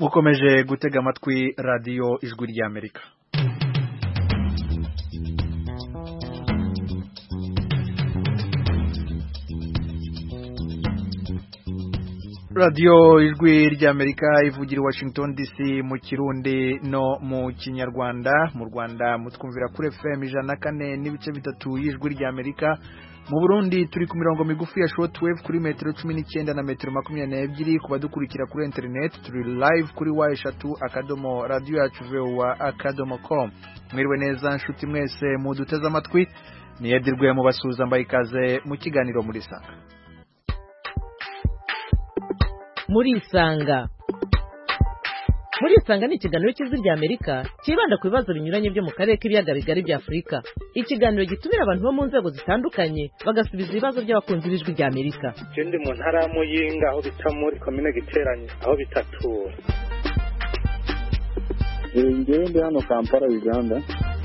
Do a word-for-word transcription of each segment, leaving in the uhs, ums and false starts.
mukomeje gutega amatwi radiyo ijwi ry'Amerika. radiyo ijwi ry'Amerika ivugira i Washington D C mu Kirundi no mu Kinyarwanda. Mu Rwanda mutwumvira kuri F M ijana na kane n'ibice bitatu y'ijwi ry'Amerika. Mu Burundi turi ku mirongo migufi ya shortwave kuri metero cumi n'icyenda na metero makumyabiri n'ebyiri. Kuba dukurikira kuri internet turi live kuri wa eshatu akadomo radio yacu voa akadomo com. Mwiriwe neza nshuti mwese muduteze amatwi, niyedirwe mu basuza mbaye ikaze mu kiganiro muri Sanga. Muri Isanga Muri Isanga ni ikiganiro cy'ijwi ry'Amerika kibanda ku bibazo binyuranye byo mu karere k'ibiyaga bigari bya Afurika. Ikiganiro gitumira abantu bo mu nzego zitandukanye bagasubiza ibibazo by'abakunzi b'ijwi ry'Amerika. Ndi mu ntara ya Muyinga aho bita muri commune Giteranye aho bitatura. Ngewe ndi hano Kampala Uganda.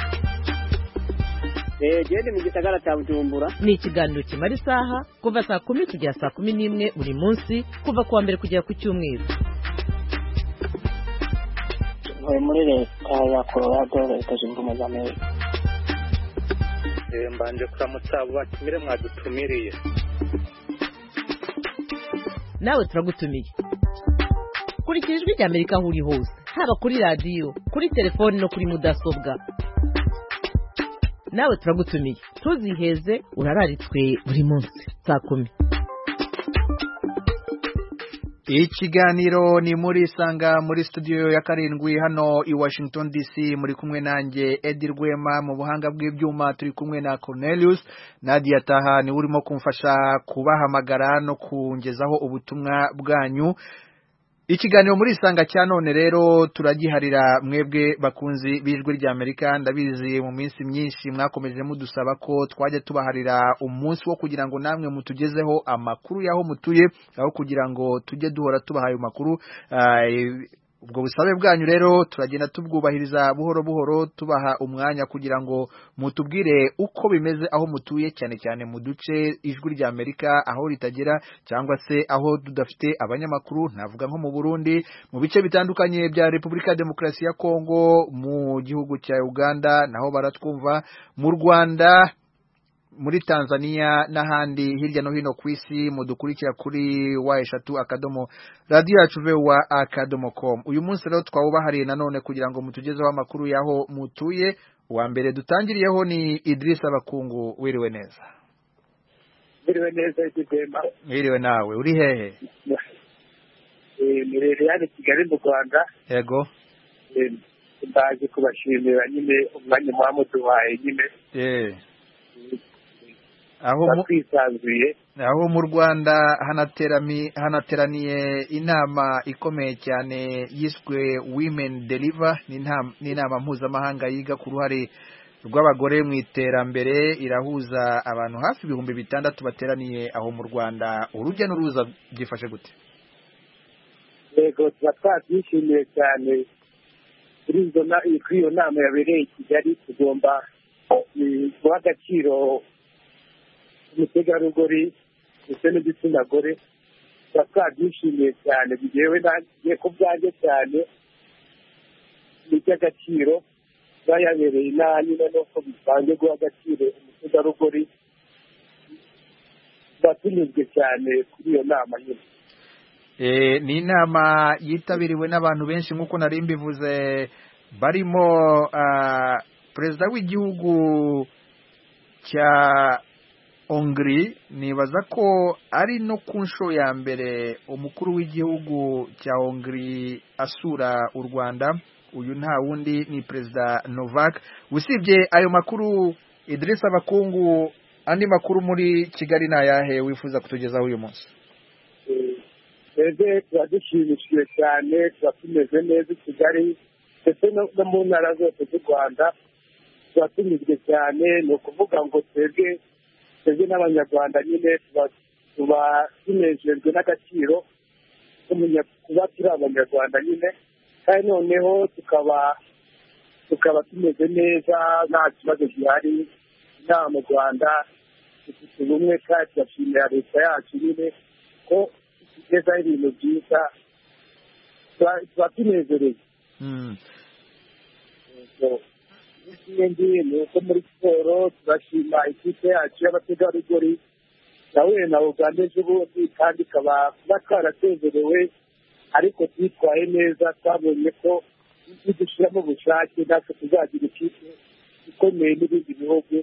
Eh gende mu gisagara cya Bujumbura. Ni ikiganiro kimara isaha kuva saa kumi kugera saa kumi n'imwe buri munsi kuva kuwa mbere kugera ku cyumweru. Muri muri leta ya Colorado leta zunze ubumwe za Amerika. Eh mbanje kuramutsa abo batumire mwadutumiriye. Nawe turagutumiye. Kurikira ijwi ry'Amerika aho uri hose, haba kuri radio, kuri telefone no kuri mudasobwa. Nawe turagutumiye. Tuziheze urararitswe buri munsi saa kumi. Ikiganiro ni muri Sanga muri studio ya karindwi hano i Washington D C. Muri kumwe nanjye Eddie Rwema, mu buhanga bw'ibyuma turi kumwe na Cornelius. Nadia Taha ni urimo kumfasha kubahamagara no kungezaho ubutumwa bwanyu. Ikiganiro muri Sanga cya none rero turagiharira mwebwe bakunzi b'ijwi ry'Amerika. Ndabizi mu minsi myinshi mwakomeje mudusaba ko twajya tubaharira umunsi wo kugira ngo namwe mutugezeho amakuru yaho mutuye, aho kugira ngo tujye duhora tubahaye amakuru. Uh, ubwo busabe bwanyu rero turagenda tubwubahiriza buhoro buhoro, tubaha umwanya kugira ngo mutubwire uko bimeze aho mutuye, cyane cyane mu duce ijwi ry'Amerika aho ritagera, cyangwa se aho tudafite abanyamakuru. Navuga nko mu Burundi, mu bice bitandukanye bya Repubulika ya Demokarasi ya Kongo, mu gihugu cya Uganda naho baratwumva, mu Rwanda, muri Tanzania n'ahandi hirya no hino ku isi mudukurikira kuri wa eshatu akadomo radio yacu voa akadomo com. Uyu munsi rero twawubahariye nanone kugira ngo mutugezeho amakuru yaho mutuye. Uwa mbere dutangiriyeho ni Idrissa Bakungu. Wiriwe neza? Wiriwe neza Idemba. Wiriwe nawe, uri hehe? Eh mirere ya Kigali mu Rwanda. Yego. Eh ndaje kubashimira nyine umwanya mwamuduhaye nyine. Eh aho mu kwisanzuye aho mu Rwanda hanaterami hanateraniye inama ikomeye cyane yiswe Women Deliver. ni inama mpuzamahanga yiga ku ruhare rw'abagore mu iterambere, irahuza abantu hafi ibihumbi bitandatu bateraniye aho mu Rwanda. Urujya n'uruza byifashe gute? Yego twabyishimiye cyane kuri iyo nama yabereye i Kigali. Tugomba guha agaciro umutegarugori ndetse n'igitsina gore. twabyishimiye cyane, bigewe nagiye ku byanjye cyane n'iby'agaciro bayabereye inaha nyine nuko bisanzwe guha agaciro umutegarugori. batunyuzwe cyane kuri iyo nama nyine. Eh ni inama yitabiriwe n'abantu benshi nk'uko nari mbivuze, barimo uh, perezida w'igihugu cya Hongrie. Nibaza ko ari no ku nshuro ya mbere umukuru w'igihugu cya Hongrie asura u Rwanda. Uyu nta wundi ni perezida Novak. Usibye ayo makuru, Idrissa Bakungu, andi makuru muri Kigali na yahe wifuza kutugezaho uyu munsi? Eze turadushimishije cyane, turatumeze neza i Kigali ndetse no mu ntara zose z'u Rwanda. Turatumizwe cyane, ni ukuvuga ngo twebwe twebwe n'abanyarwanda nyine tuba tunejejwe n'agaciro kuba turi abanyarwanda nyine, kandi noneho tukaba tukaba tumeze neza, nta kibazo gihari. Inaha mu Rwanda dufite ubumwe kandi turashimira leta yacu nyine ko tugezaho ibintu byiza tuba tunezerewe. ikindi ni uko muri siporo turashima ikipe yacu y'abategarugori nahuye na uganda ejo bundi kandi ikaba kuba twarasezerewe ariko twitwaye neza twabonye ko nidushyiramo ubushake natwe tuzagira ikipe ikomeye n'ibindi bihugu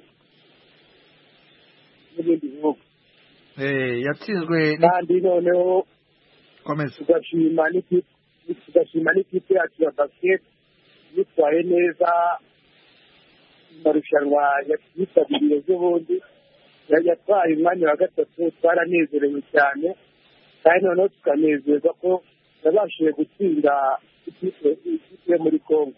n'ibindi bihugu yatsinzwe kandi noneho tugashima n'ikipe tugashima n'ikipe yacu ya basiketi yitwaye neza amarushanwa yitabiriye ejo bundi yatwaye umwanya wa gatatu twaranezerewe cyane kandi noneho tukanezerwa ko yabashije gutsinda ikipe yo muri Congo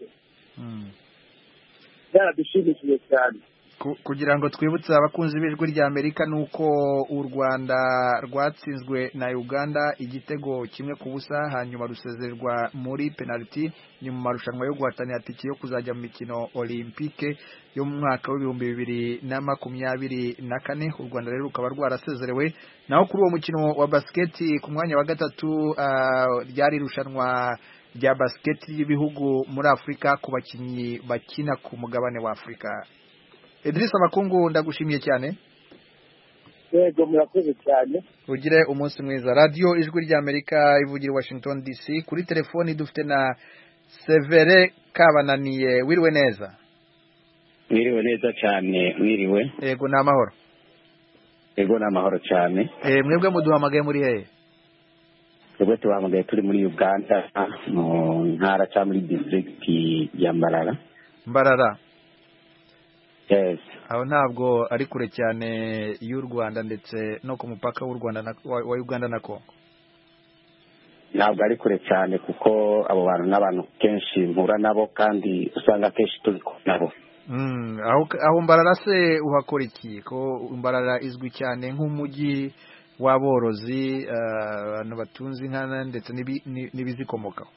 byaradushimishije cyane. Kugira ngo twibutse abakunzi b'ijwi rya Amerika nuko u Rwanda rwatsinzwe na Uganda igitego kimwe ku busa hanyuma rusezererwa muri penalty ni mu marushanwa yo guhatanira tike yo kuzajya mu mikino Olympique yo mu mwaka w'ibihumbi bibiri na makumyabiri na kane. U Rwanda rero rukaba rwarasezerewe naho kuri uwo mukino wa basket ku mwanya wa gatatu ryari rushanwa rya basket y'ibihugu muri Afrika ku bakinnyi bakina ku mugabane wa Afrika. Idrissa Makungu ndagushimiye cyane. Yego murakoze cyane. Ugire umunsi mwiza. Radio Ijwi rya Amerika ivugira Washington D C. Kuri telefoni dufite na Severe Kabananiye. Wiriwe neza? Wiriwe neza cyane. Wiriwe. Yego na amahoro. Yego na amahoro cyane. Eh mwebwe muduhamagaye muri hehe? Twebwe tuhamagaye turi muri Uganda mu ntara cyangwa muri district ya Mbarara. Mbarara. Yes. Aho ntabwo ari kure cyane y'u Rwanda ndetse no ku mupaka w'u Rwanda na wa Uganda na Congo. Ntabwo ari kure cyane kuko abo bantu n'abantu kenshi mpura nabo kandi usanga kenshi turi nabo. Mm, aho aho Mbarara se uhakora iki? Ko Mbarara izwi cyane nk'umujyi w'aborozi abantu uh, batunze inka ndetse n'ibizikomokaho.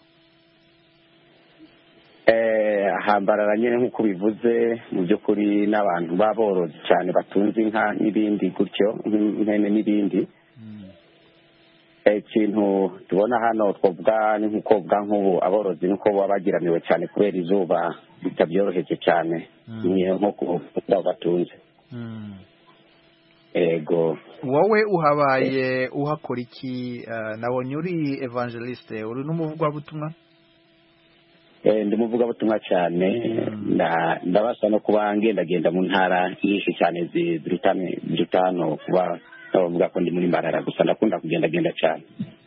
Eh hambarara nyene nkuko bivuze mu byukuri n'abantu baborozi cyane batunze inka n'ibindi gutyo nkene n'ibindi. Ikintu tubona hano twovuga ni nkuko bwa nk'ubu aborozi nuko babagiramiwe cyane kubera izuba bitabyoroheje cyane niyo nko batunze. Ego wowe uhabaye uhakora iki? Uh, nabonye uri evangeliste uri n'umuvugabutumwa? Eh ndimuvuga butumwa cyane ndabasha no kuba ngendagenda mu ntara nyinshi cyane zirutane zirutano kuba bavuga ko ndi muri Mbarara gusa ndakunda kugenda genda cyane.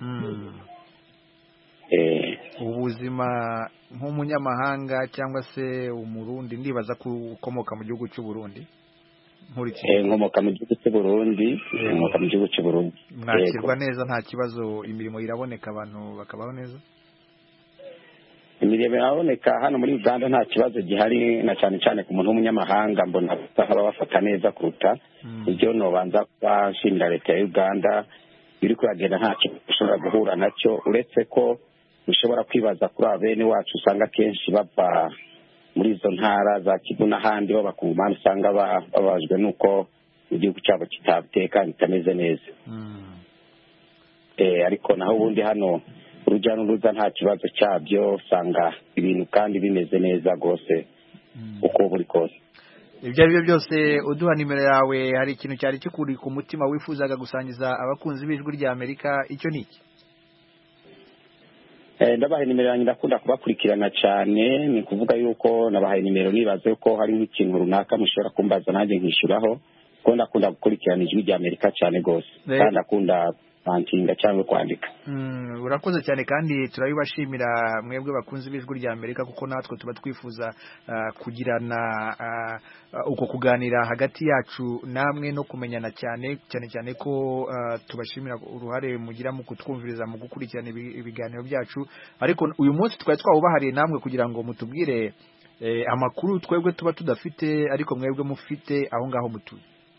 Eh ubuzima nk'umunyamahanga cyangwa se umurundi ndibaza ko ukomoka mu gihugu cy'u Burundi nkuriki eh nkomoka mu gihugu cy'u Burundi nkomoka mu gihugu cy'u Burundi mwakirwa neza nta kibazo imirimo iraboneka abantu bakabaho neza? Imirimo iraboneka hano muri Uganda nta kibazo gihari na cyane cyane ku muntu w'umunyamahanga mbona baba bafata neza kuruta ibyo no banza kubashimira leta ya Uganda biri kuragenda nta cyo ushobora guhura nacyo uretse ko ushobora kwibaza kuri abene wacu usanga kenshi bava muri izo ntara za Kivu n'ahandi babakumana usanga babajwe nuko igihugu cyabo kitabiteka bitameze neza. Eh ariko naho ubundi hano urujya n'uruza nta kibazo cyabyo usanga ibintu kandi bimeze neza gose uko buri kose. Ibyo ari byo byose uduha nimero yawe, hari ikintu cyari kikuri ku mutima wifuzaga gusangiza abakunzi b'ijwi rya Amerika, icyo niki? Eh ndabaye nimero yanjye ndakunda kubakurikirana cyane, ni kuvuga yuko nabahaye nimero nibaze ko hari nk'ikintu runaka mushobora kumbaza nanjye nkishuraho, ko ndakunda gukurikirana ijwi rya Amerika cyane gose kandi ndakunda bantinga cyangwa kwandika. Mm, urakoze cyane kandi turabibashimira mwebwe bakunze b'ijwi rya Amerika kuko natwe tuba twifuza uh, kugirana uh, uko kuganira hagati yacu namwe no kumenyana cyane cyane cyane ko uh, tubashimira uruhare mugira mu kutwumviriza mu gukurikirana ibiganiro byacu, ariko uyu munsi twari twawubahariye namwe kugira ngo mutubwire eh, amakuru twebwe tuba tudafite ariko mwebwe mufite aho ngaho mutuye.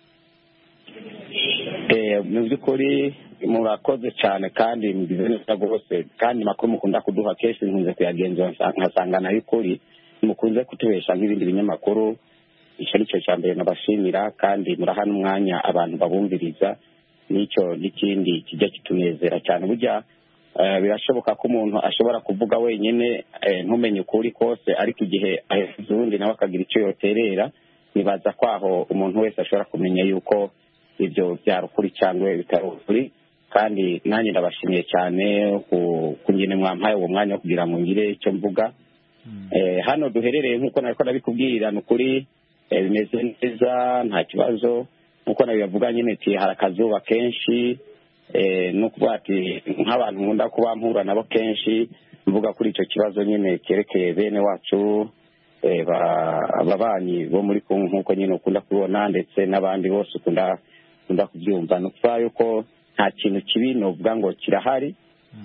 Eh mu byukuri murakoze cyane kandi mbize neza gose kandi makuru mukunda kuduha kenshi nkunze kuyagenzura nkasanga nayo kuri mukunze kutubesha nk'ibindi binyamakuru. Icyo nicyo cyambere nabashimira kandi murahana umwanya abantu babumviriza, nicyo n'ikindi kijya kitunezera cyane. Burya birashoboka ko umuntu ashobora kuvuga wenyine ntumenye ukuri kose ariko igihe aheze uwundi nawe akagira icyo yoterera nibaza ko aho umuntu wese ashobora kumenya yuko ibyo byari ukuri cyangwa bitari ukuri kandi nanjye ndabashimiye cyane ku ngene mwampaye uwo mwanya wo kugira ngo ngire icyo mvuga hano duherereye nk'uko nari ko ndabikubwira ni ukuri bimeze neza nta kibazo nk'uko nabivuga nyine ati hari akazuba kenshi no kuvuga ati nk'abantu nkunda kuba mpura nabo kenshi mvuga kuri icyo kibazo nyine cyerekeye bene wacu ababanyi bo muri Kongo nk'uko nyine ukunda kubibona ndetse n'abandi bose ukunda ukunda kubyumva ni ukuvuga yuko nta kintu kibi novuga ngo kirahari.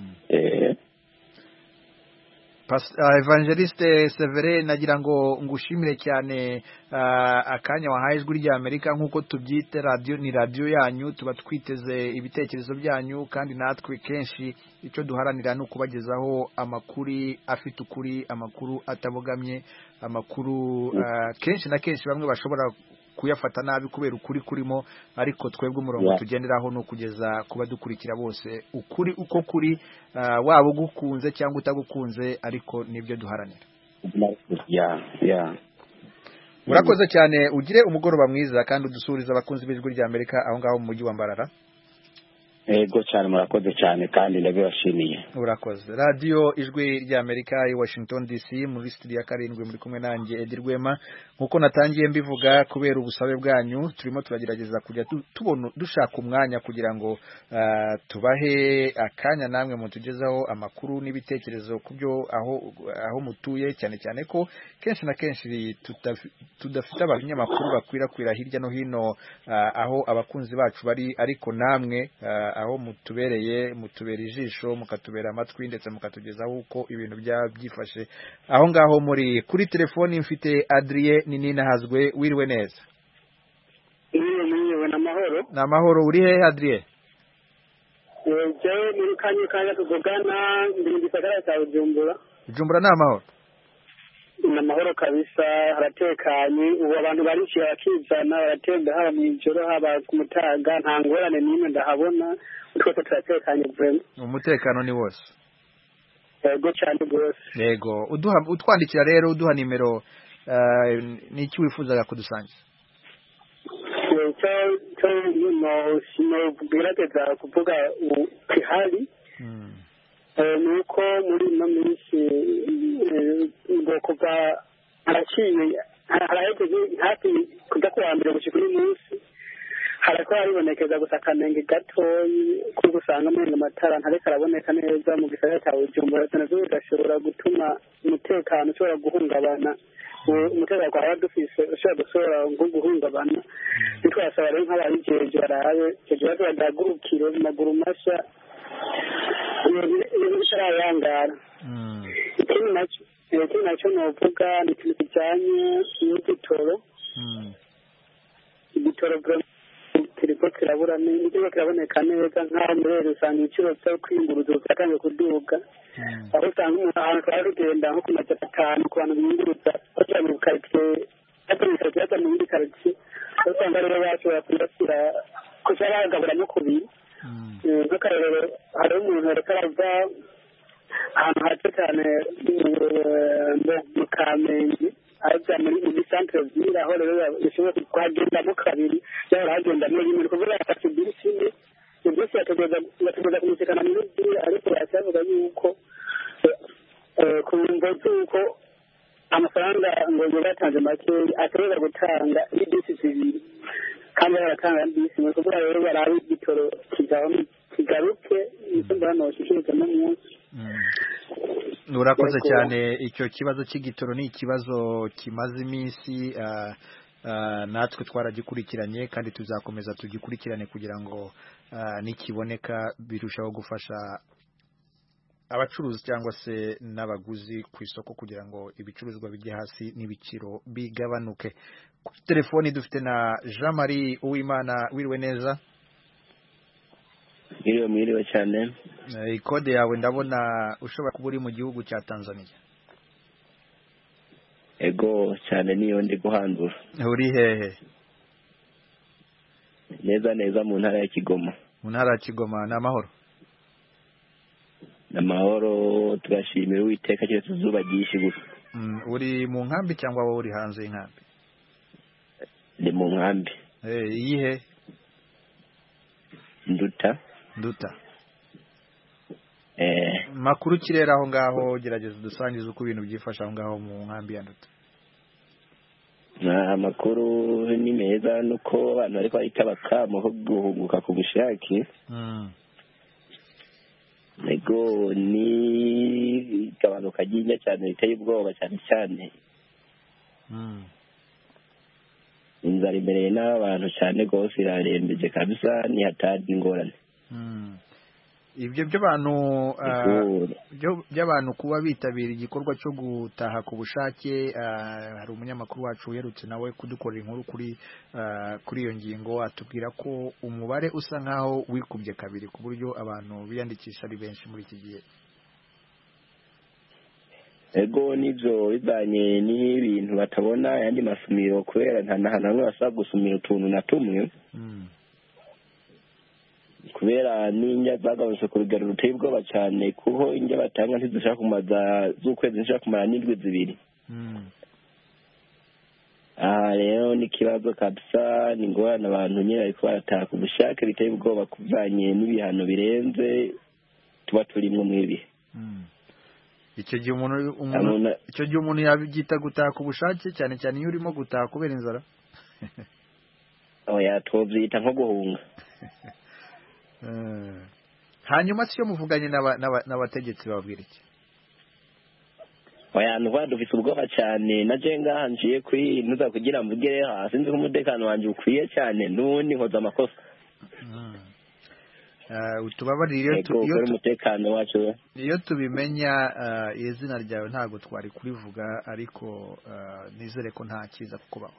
Evangeliste Severin nagira ngo ngushimire cyane akanya wahaye ijwi rya Amerika nk'uko tubyite radio ni radio yanyu tuba twiteze ibitekerezo byanyu kandi natwe kenshi icyo duharanira no kubagezaho amakuru afite ukuri amakuru atabogamye amakuru kenshi na kenshi bamwe bashobora kuyafata nabi kubera ukuri kurimo ariko twebwe umurongo tugenderaho no kugeza kuba dukurikira bose ukuri uko kuri waba ugukunze cyangwa utagukunze ariko nibyo duharanira. ya ya Urakoze cyane ugire umugoroba mwiza kandi udusuriza abakunzi b'ijwi rya Amerika aho ngaho mu mujyi wa Mbarara. Ego cyane murakoze cyane kandi ndabibashimiye. Urakoze. Radio ijwi rya Amerika i Washington D C muri studio ya karindwi muri kumwe nanjye Edi Rwema nkuko natangiye mbivuga kubera ubusabe bwanyu turimo turagerageza kujya tubona dushaka umwanya kugira ngo uh, tubahe akanya namwe mutugezaho amakuru n'ibitekerezo kubyo aho aho mutuye cyane cyane ko kenshi na kenshi tudafite abanyamakuru bakwirakwira hirya no hino uh, aho abakunzi bacu bari ariko namwe uh, aho mutubereye mutubera ijisho mukatubera amatwi ndetse mukatugezaho uko ibintu byifashe aho ngaho muri kuri telefoni mfite Adrien Ninina Hazwe wiriwe neza. Niwe niwe na mahoro na mahoro uri he Adrien? Ejo muri kanya kanya tuvugana ndi mu gisagara cya Bujumbura. Bujumbura na mahoro na mahoro kabisa haratekanye ubu abantu barishira bakizana baratemba haba mu ijoro haba ku mutaga nta ngorane n'imwe ndahabona twese turatekanye vraiment umutekano ni wose. Yego cyane rwose. Yego uduha utwandikira rero uduha nimero n'iki wifuzaga kudusangiza. Cyo cyo no sino gerageza kuvuga ukihari nuko muri ino minsi ngo kuva araciye harahejeje hafi kujya kuwa mbere gushika uyu munsi harako haribonekeza gusa akanenge gatoyi ko gusanga muri amatara ntareka araboneka neza mu gisagara cya Bujumbura navyo bigashobora gutuma umutekano ushobora guhungabana umutekano kwa dufise ushobora gushobora guhungabana bitwasaba rero nk'ababijeje barabe cyo badagurukire mu maguru mashya yangara ikindi nacyo ikindi nacyo novuga ni ikintu kijyanye n'igitoro igitoro kiriko kirabura n'igitoro kiraboneka neza nk'aho muri usanga ibiciro byo kwiyunguruza byatangiye kuduga aho usanga umuntu ahantu twari rugenda nko ku majana atanu ku bantu biyunguruza bajya mu karitsiye bajya mu yindi karitsiye aho usanga rero bashobora kuyashyira kuja bagabura no kubiri nk'akarero hari umuntu ariko arava ahantu hato cyane mu Kamenge aja muri centre ville aho rero yashobora kuhagendamo kabiri yahora hagendamo rimwe kuvuga afata ibisi imwe ibisi yategereza kumusekana muri ville ariko yasavuga yuko ku mvo z'uko amafaranga ngo yatanze makeya ategereza gutanga ibisi zibiri kandi baratanga bisi mu kuvuga rero barabe igitoro kigaho kigaruke nicyo mbona shishimye mu munsi. Urakoze cyane icyo kibazo cy'igitoro ni ikibazo kimaze iminsi uh, uh, natwe twaragikurikiranye kandi tuzakomeza tugikurikirane kugira ngo uh, nikiboneka birushaho gufasha abacuruzi cyangwa se n'abaguzi ku isoko kugira ngo ibicuruzwa bijye hasi n'ibiciro bigabanuke. Ku telefoni dufite na Jean Marie Uwimana wiriwe neza. Iriwe mwiriwe cyane. Ikode yawe ndabona ushobora kuba uri mu gihugu cya Tanzania. Ego cyane niyo ndi guhandura. Uri hehe? Neza neza mu ntara ya Kigoma. Mu ntara ya Kigoma na mahoro. amahoro tugashimira Uwiteka cyose izuba ryinshi gusa. Mm, uri mu nkambi cyangwa wowe uri hanze y'inkambi? Ndi mu nkambi. Eh, iyihe? Nduta. Nduta. Eh, makuru kirera aho ngaho, gerageza dusangize uko ibintu byifasha aho ngaho mu nkambi ya Nduta. na makuru ni meza nuko abantu bari kwita bakamo ho guhunguka ku bushake. Mm. Nego ni gabanuka ginya cyane biteye ubwoba cyane cyane. Mm. Inzara imbere n'abantu cyane gose irarembeje kabisa ni hatari ingorane. Mm. Ibyo by'abantu byo by'abantu kuba bitabira igikorwa cyo gutaha ku bushake, hari umunyamakuru wacu uherutse nawe kudukorera inkuru kuri kuri iyo ngingo, atubwira ko umubare usa nkaho wikubye kabiri ku buryo abantu biyandikisha ari benshi muri iki gihe. Ego nivyo bizanye n'ibintu batabona yandi masumiro kubera nta na hamwe basaba gusumira utuntu na tumwe. Mm. Kubera ninja zagabuje ku rugero ruteye ubwoba cyane kuho injya batanga ntizishaka kumaza z'ukwezi zishaka kumara n'indwi zibiri. Mm. Ah rero ni kibazo kabisa, ni ngorane abantu nyine ariko barataha ku bushake biteye ubwoba kuvanye n'ibihano birenze tuba turimo mwibi. Mm. Icyo gihe umuntu umuntu icyo gihe umuntu yabigita gutaha ku bushake cyane cyane iyo urimo gutaha kubera inzara. Oya twovyita nko guhunga. Uh, hanyuma siyo muvuganye n'abategetsi babwira iki? Oya nuva dufite ubwoba cyane naje ngahanjiye kuri ntuza kugira mvugere hasi nzi umutekano wanje ukwiye cyane nundi nkoza amakosa. Mm. Uh, utubabarire tu iyo umutekano wacu iyo tubimenya uh, izina ryawe ntago twari kurivuga ariko uh, nizere ko nta kiza kukubaho.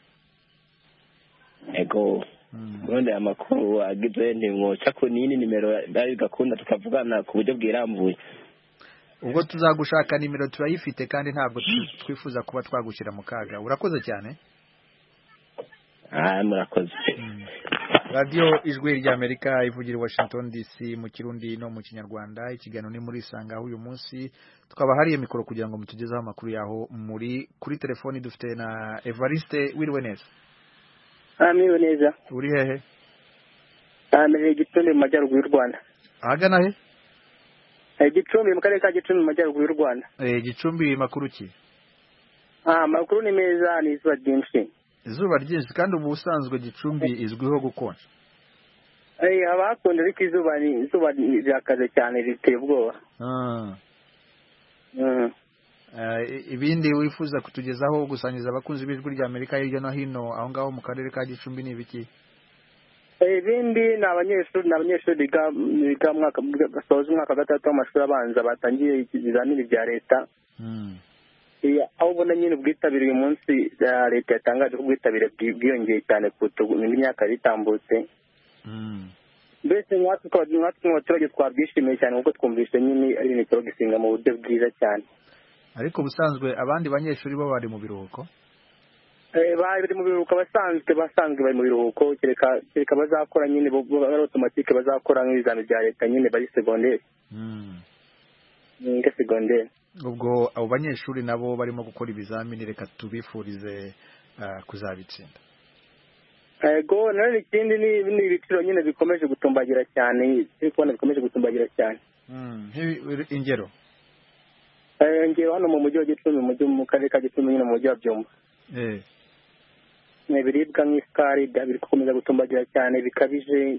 Ego Mwende amakuru agize ntimwoca ku nini nimero bari gakunda tukavugana ku buryo bwirambuye. Ubwo tuzagushaka nimero turayifite kandi ntabwo twifuza kuba twagushyira mu kaga. Urakoze cyane. Ah murakoze. Mm. Radio Ijwi rya Amerika ivugira Washington D C mu Kirundi no mu Kinyarwanda. Ikiganiro ni muri Sanga uyu munsi tukaba hariye mikoro kugira ngo mutugezeho amakuru yaho muri kuri telefoni dufite na Evariste Wirweneza. Amiwe neza. Uri hehe? Amere Gicumbi mu majyaruguru y'u Rwanda. Ahagana he? Eh Gicumbi mu karere ka Gicumbi mu majyaruguru y'u Rwanda. Eh Gicumbi makuru ki? Ah makuru ni meza, ni izuba ryinshi. Izuba ryinshi kandi ubu usanzwe Gicumbi izwiho gukonja. Eh abakonje ariko izuba ni izuba ryakaze cyane riteye ubwoba. Ah. Mm. Uh, ibindi wifuza kutugezaho gusangiza abakunzi b'Ijwi rya Amerika hirya no hino aho ngaho mu karere ka Gicumbi ni ibiki? Eh ibindi na abanyeshuri na abanyeshuri biga biga mwaka gasoza umwaka gatatu w'amashuri abanza batangiye ikizamini bya leta. Mm. Eh aho ubona nyine ubwitabire uyu munsi leta yatangaje ko ubwitabire bwiyongeye cyane ku myaka itambutse. Mm. Mbese mwatwe twatwe abaturage twabwishimiye cyane kuko twumvise nyine ari ibintu gisinga mu buryo bwiza cyane. Ariko busanzwe abandi banyeshuri bo bari mu biruhuko? Eh bari mu biruhuko basanzwe basanzwe bari mu biruhuko kereka kereka bazakora nyine bo automatique bazakora nk'ibizami bya leta nyine bari secondaire. Mm. Ni secondaire. Ubwo abo banyeshuri nabo barimo gukora ibizamini reka tubifurize uh, kuzabitsinda. Ego none ikindi ni ni ibiciro nyine bikomeje gutumbagira cyane, ariko bikomeje gutumbagira cyane. Mm. Ingero Eh ngero hano mu mujyi wa Gicumbi mu mujyi mu karere ka Gicumbi nyine mu mujyi wa Byumba. Eh. N'ibiribwa nk'isukari biri gukomeza gutumbagira cyane bikabije.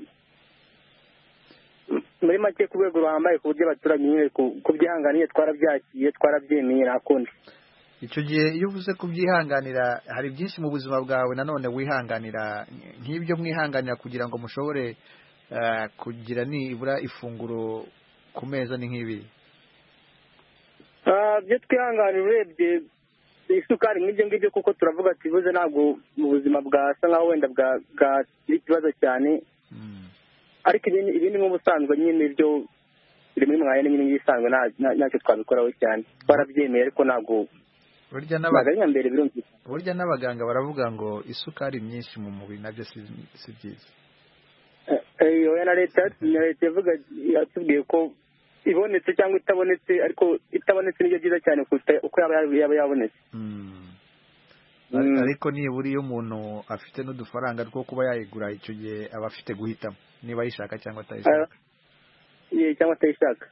Muri make ku rwego ruhambaye ku buryo abaturage nyine kubyihanganiye twarabyakiye twarabyemeye nakundi. Icyo gihe iyo uvuze kubyihanganira hari byinshi mu buzima bwawe nanone wihanganira nk'ibyo mwihanganira kugira ngo mushobore uh, kugira nibura ifunguro ku meza ni nk'ibi. Ah byo twihanganira urebye isukari nk'ibyo ngibyo kuko turavuga ati bivuze ntabwo mu buzima bwasa nkaho wenda bwa bwa ikibazo cyane. Mm. Ariko ibindi ibindi nk'ubusanzwe nyine ibyo biri muri mwanya n'ibindi bisanzwe ntacyo twabikoraho cyane twarabyemeye ariko ntabwo burya n'abaganga mbere birumvikana burya n'abaganga baravuga ngo isukari myinshi mu mubiri nabyo si si byiza. Eh yo na leta na leta ivuga yatubwiye ko ibonetse cyangwa itabonetse ariko itabonetse nibyo byiza cyane kuruta uko yaba yaba yabonetse. Ariko nibura iyo umuntu afite n'udufaranga two kuba yayigura icyo gihe aba afite guhitamo niba ayishaka cyangwa atayishaka. Ye cyangwa atayishaka.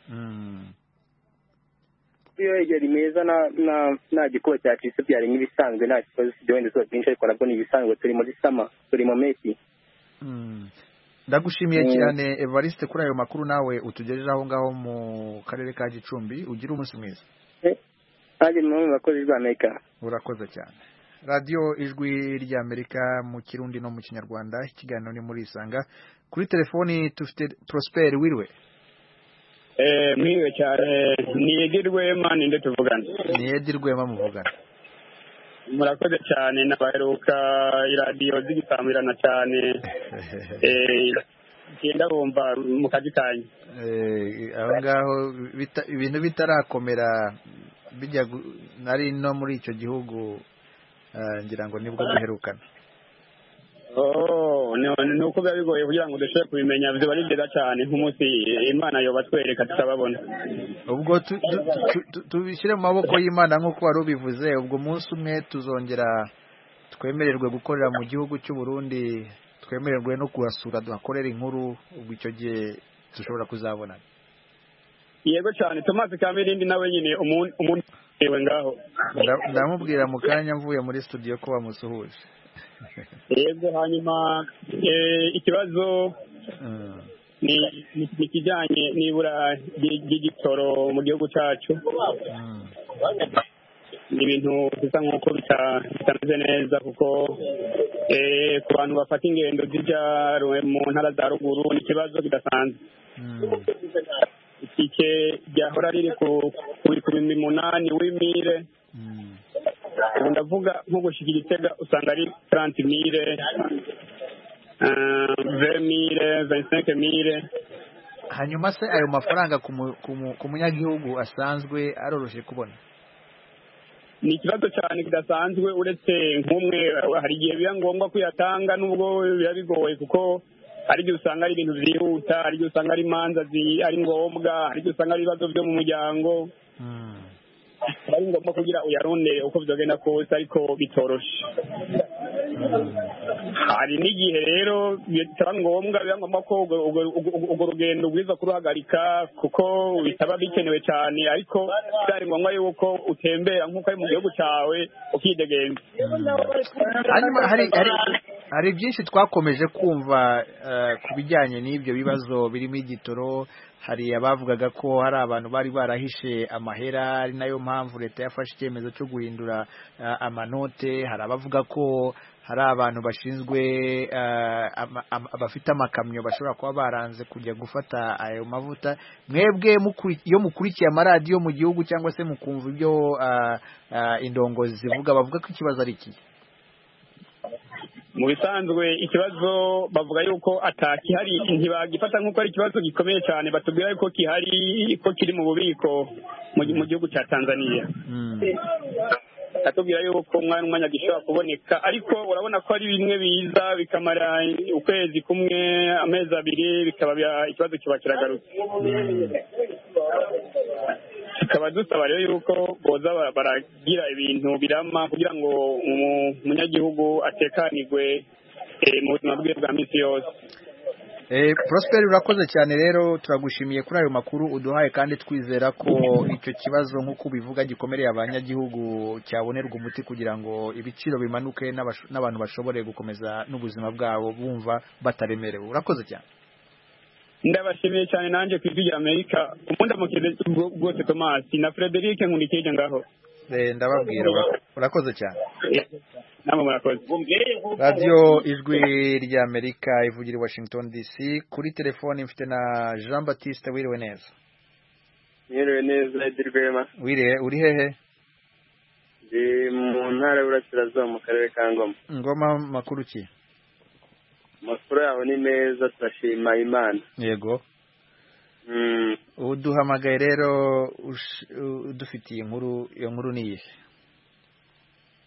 Iyo yegera meza na na na gikuba cya cise byari nk'ibisanzwe nta kibazo cyo wenda so byinshi ariko nabwo ni ibisanzwe turi muri sama turi mu mesi. Ndagushimiye cyane Evariste kuri ayo makuru nawe utugejeje aho ngaho mu karere ka Gicumbi ugira umunsi mwiza. Aje mu bakozi ba Amerika. Urakoze cyane. Radio Ijwi rya Amerika mu Kirundi no mu Kinyarwanda ikiganiro ni muri Isanga kuri telefoni tufite Prosper wirwe. Eh mwiwe cyane niyedirwe mani nde tuvugana. Niyedirwe ma muvugana. Murakoze cyane nabaheruka iradiyo zigisamirana cyane eh genda bumva mu kazi kanye. Eh aho ngaho ibintu bitarakomera bijya nari no muri icyo gihugu ngira ngo nibwo duherukana. Oh no uko bigoye kugira ngo dushobore kubimenya byo bari byiza cyane nk'umunsi Imana yo batwereka tukababona. Ubwo tubishyire mu maboko y'Imana nk'uko wari ubivuze ubwo munsi umwe tuzongera twemererwe gukorera mu gihugu cy'u Burundi twemererwe no kuhasura duhakorera inkuru ubwo icyo gihe dushobora kuzabona. Yego cyane Thomas Kamirindi nawe nyine umuntu ewe ngaho ndamubwira mu kanya mvuye muri studio ko bamusuhuje. Yego hanyuma ikibazo ni ikijyanye n'ibura ry'igitoro mu gihugu cyacu. Ni ibintu bisa nk'uko bitameze neza kuko ku bantu bafata ingendo zijya mu ntara za ruguru ni ikibazo kidasanzwe. Itike ryahora riri ku bihumbi umunani w'imire ubu ndavuga nko gushyira Igitega usanga ari trente mille vingt mille vingt-cinq mille. Hanyuma se ayo mafaranga ku munyagihugu asanzwe aroroshye kubona? Ni ikibazo cyane kidasanzwe uretse nk'umwe hari igihe biba ngombwa kuyatanga nubwo biba bigoye kuko hari igihe usanga ari ibintu byihuta hari igihe usanga ari imanza ari ngombwa hari igihe usanga ari ibibazo byo mu muryango ari ngombwa kugira uyarondere uko byogenda kose ariko bitoroshe. Hari n'igihe rero bitaba ngombwa biba ngombwa ko urwo rugendo rwiza kuruhagarika kuko bitaba bikenewe cyane ariko byari ngombwa yuko utembera nk'uko ari mu gihugu cyawe ukidegenza. Hanyuma hari hari byinshi twakomeje kumva ku bijyanye n'ibyo bibazo birimo igitoro. Hari abavugaga ko hari abantu bari barahishe amahera ari nayo mpamvu leta yafashe icyemezo cyo guhindura amanote. Hari abavuga ko hari abantu bashinzwe abafite amakamyo bashobora kuba baranze kujya gufata ayo mavuta. Mwebwe iyo mukurikiye amaradiyo mu gihugu cyangwa se mukumva ibyo indongozi zivuga bavuga ko ikibazo ari iki? Mu bisanzwe ikibazo bavuga yuko atakihari ntibagifata nk'uko ari ikibazo gikomeye cyane batubwira yuko kihari ko kiri mu bubiko mu gihugu cya Tanzania. Atubwira yuko umwana umwanya gishobora kuboneka ariko urabona ko ari bimwe biza bikamara ukwezi kumwe amezi abiri bikaba ikibazo kiba kiragarutse. Tukaba dusaba rero yuko boza baragira ibintu birama kugira ngo umunyagihugu atekanirwe mu buzima bwe bwa minsi yose. Prosper urakoze cyane rero turagushimiye kuri ayo makuru uduhaye kandi twizera ko icyo kibazo nk'uko bivuga gikomereye abanyagihugu cyabonerwa umuti kugira ngo ibiciro bimanuke n'abantu bashobore gukomeza n'ubuzima bwabo bumva bataremerewe. Urakoze cyane. Ndabashimiye cyane nanjye ku ijwi rya Amerika ubundi amukeze bwose Thomas na Frederic Nkundikije ngaho. Eh ndababwira urakoze cyane. Namwe murakoze. Radio Ijwi rya Amerika ivugira i Washington D C kuri telefone mfite na Jean Baptiste wiriwe neza. Wiriwe neza Edirwema. Wiriwe uri hehe? Ndi mu ntara y'Uburasirazuba mu karere ka Ngoma. Ngoma makuru ki? Amakuru yaho ni meza turashima Imana. Yego. Mm. Uduhamagaye rero udufitiye inkuru iyo nkuru niyihe?